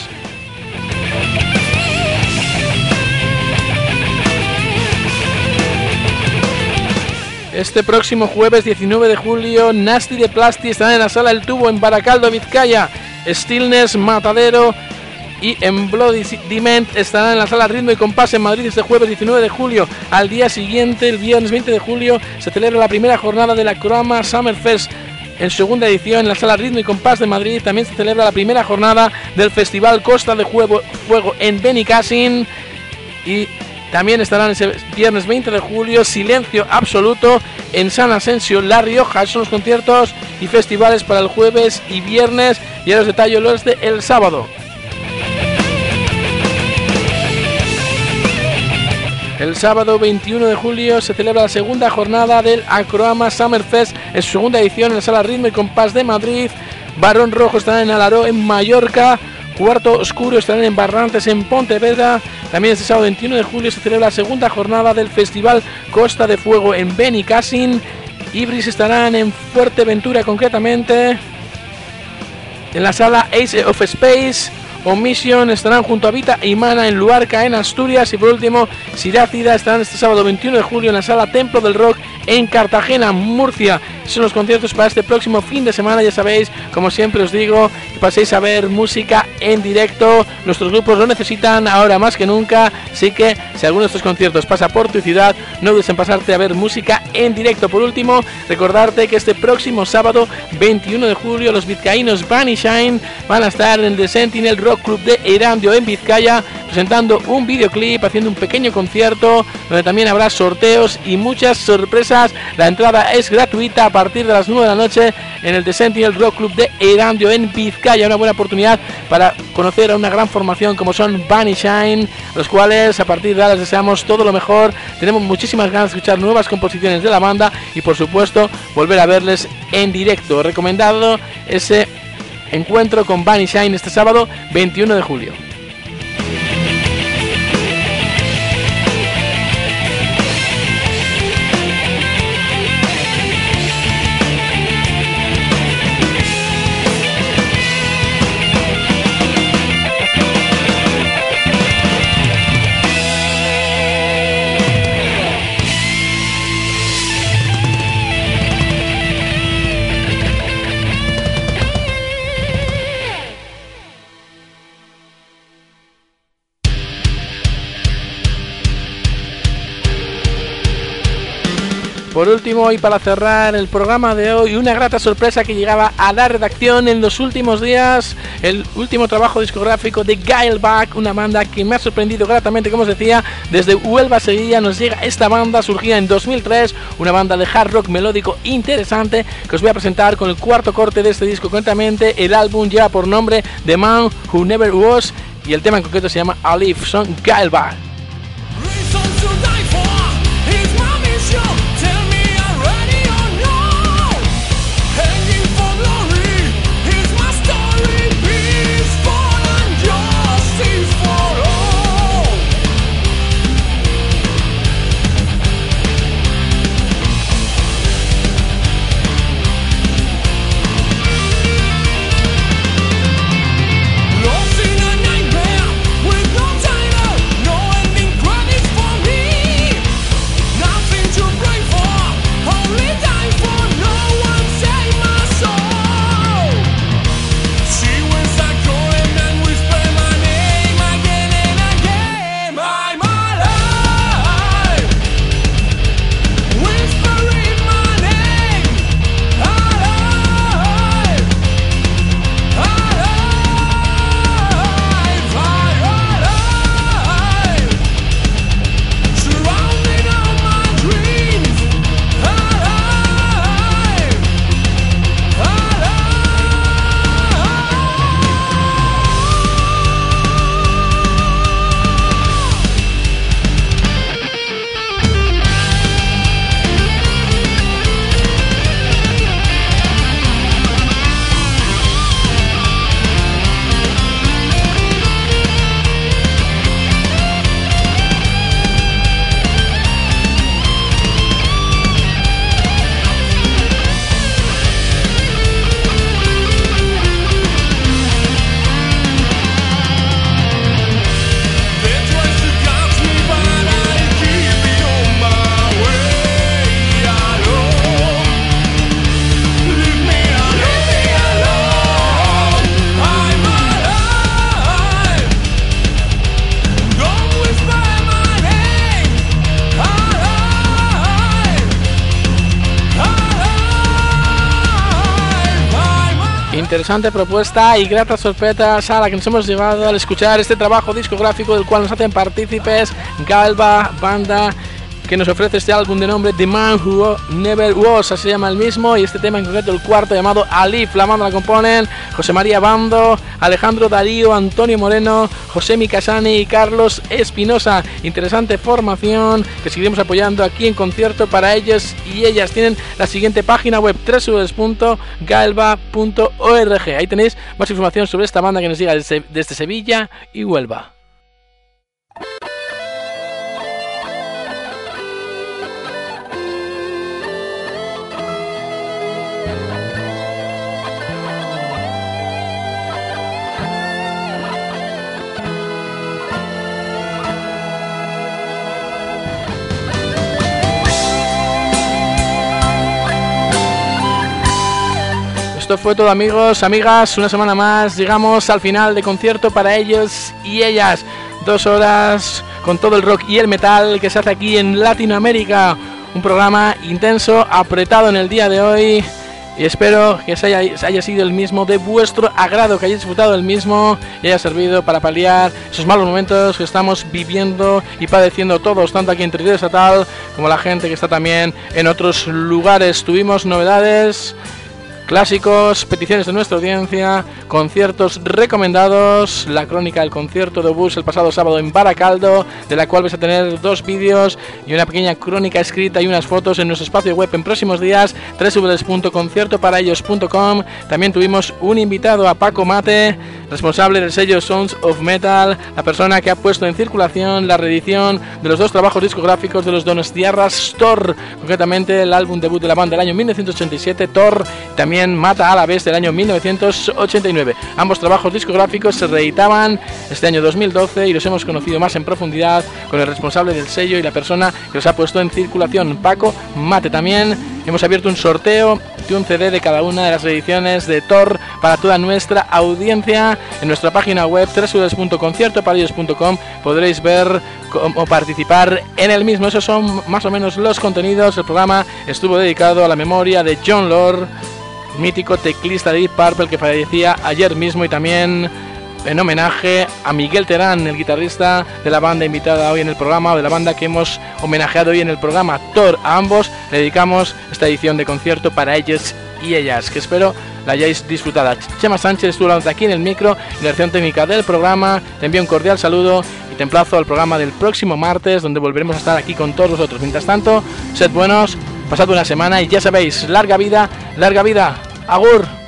este próximo jueves diecinueve de julio, Nasty de Plasti estarán en la Sala El Tubo en Baracaldo, Vizcaya. Stillness, Matadero y en Bloody Dement estarán en la Sala Ritmo y Compás en Madrid este jueves diecinueve de julio. Al día siguiente, el viernes veinte de julio, se celebra la primera jornada de la Croama Summerfest en segunda edición en la Sala Ritmo y Compás de Madrid. También se celebra la primera jornada del Festival Costa de Fuego, Fuego en Benicàssim. Y también estarán ese viernes veinte de julio Silencio Absoluto en San Asensio, La Rioja. Esos son los conciertos y festivales para el jueves y viernes, y ahora os detallo los de el sábado. El sábado veintiuno de julio se celebra la segunda jornada del Acroama Summerfest en su segunda edición en la Sala Ritmo y Compás de Madrid. Barón Rojo estará en Alaró en Mallorca. Cuarto Oscuro estarán en Barrantes en Pontevedra. También este sábado veintiuno de julio se celebra la segunda jornada del Festival Costa de Fuego en Benicàssim. Ibris estarán en Fuerteventura concretamente en la Sala Ace of Space. Omission estarán junto a Vita y Mana en Luarca en Asturias. Y por último, Sirácida estarán este sábado veintiuno de julio en la Sala Templo del Rock en Cartagena, Murcia. Son los conciertos para este próximo fin de semana. Ya sabéis, como siempre os digo, que paséis a ver música en directo. Nuestros grupos lo necesitan ahora más que nunca. Así que si alguno de estos conciertos pasa por tu ciudad, no dudes en pasarte a ver música en directo. Por último, recordarte que este próximo sábado veintiuno de julio los vizcaínos Bunny Shine van a estar en The Sentinel Rock Club de Erandio en Vizcaya, presentando un videoclip, haciendo un pequeño concierto donde también habrá sorteos y muchas sorpresas. La entrada es gratuita a partir de las nueve de la noche en el The Sentinel Rock Club de Erandio en Vizcaya. Una buena oportunidad para conocer a una gran formación como son Bunny Shine, a los cuales a partir de ahora les deseamos todo lo mejor. Tenemos muchísimas ganas de escuchar nuevas composiciones de la banda y por supuesto volver a verles en directo. Recomendado ese encuentro con Bunny Shine este sábado veintiuno de julio. Por último, y para cerrar el programa de hoy, una grata sorpresa que llegaba a la redacción en los últimos días, el último trabajo discográfico de Gaelbach, una banda que me ha sorprendido gratamente, como os decía, desde Huelva, Sevilla, nos llega esta banda, surgida en dos mil tres, una banda de hard rock melódico interesante, que os voy a presentar con el cuarto corte de este disco. Concretamente, el álbum lleva por nombre The Man Who Never Was, y el tema en concreto se llama Alive. Son Gaelbach. Interesante propuesta y gratas sorpresas a la que nos hemos llevado al escuchar este trabajo discográfico del cual nos hacen partícipes Gaelbach, banda que nos ofrece este álbum de nombre The Man Who Never Was, así se llama el mismo, y este tema en concreto el cuarto llamado Alive. La banda la componen José María Bando, Alejandro Darío, Antonio Moreno, José Micasani y Carlos Espinosa. Interesante formación que seguiremos apoyando aquí en concierto para ellos y ellas. Tienen la siguiente página web, doble u doble u doble u punto gaelbach punto org. Ahí tenéis más información sobre esta banda que nos llega desde, desde Sevilla y Huelva. Esto fue todo, amigos, amigas, una semana más, llegamos al final de concierto para ellos y ellas, dos horas con todo el rock y el metal que se hace aquí en Latinoamérica, un programa intenso, apretado en el día de hoy, y espero que se haya, se haya sido el mismo de vuestro agrado, que hayáis disfrutado el mismo y haya servido para paliar esos malos momentos que estamos viviendo y padeciendo todos, tanto aquí en territorio estatal como la gente que está también en otros lugares. Tuvimos novedades, clásicos, peticiones de nuestra audiencia, conciertos recomendados, la crónica del concierto de Obús el pasado sábado en Baracaldo, de la cual vais a tener dos vídeos y una pequeña crónica escrita y unas fotos en nuestro espacio web en próximos días, doble u doble u doble u punto concierto para ellos punto com. También tuvimos un invitado, a Paco Mate, responsable del sello Sounds of Metal, la persona que ha puesto en circulación la reedición de los dos trabajos discográficos de los Donostiarras Thor, concretamente el álbum debut de la banda del año mil novecientos ochenta y siete, Thor, también Mata a la Vez del año mil novecientos ochenta y nueve. Ambos trabajos discográficos se reeditaban este año dos mil doce y los hemos conocido más en profundidad con el responsable del sello y la persona que los ha puesto en circulación, Paco Mate. También hemos abierto un sorteo de un C D de cada una de las ediciones de Thor para toda nuestra audiencia. En nuestra página web doble u doble u doble u punto concierto para ellos punto com podréis ver cómo participar en el mismo. Esos son más o menos los contenidos. El programa estuvo dedicado a la memoria de Jon Lord, mítico teclista de Deep Purple que fallecía ayer mismo, y también en homenaje a Miguel Terán, el guitarrista de la banda invitada hoy en el programa, o de la banda que hemos homenajeado hoy en el programa, Thor. A ambos le dedicamos esta edición de concierto para ellos y ellas, que espero la hayáis disfrutado. Chema Sánchez estuvo aquí en el micro y la dirección técnica del programa. Te envío un cordial saludo y te emplazo al programa del próximo martes, donde volveremos a estar aquí con todos vosotros. Mientras tanto, sed buenos, pasad una semana y ya sabéis, larga vida, larga vida, agur.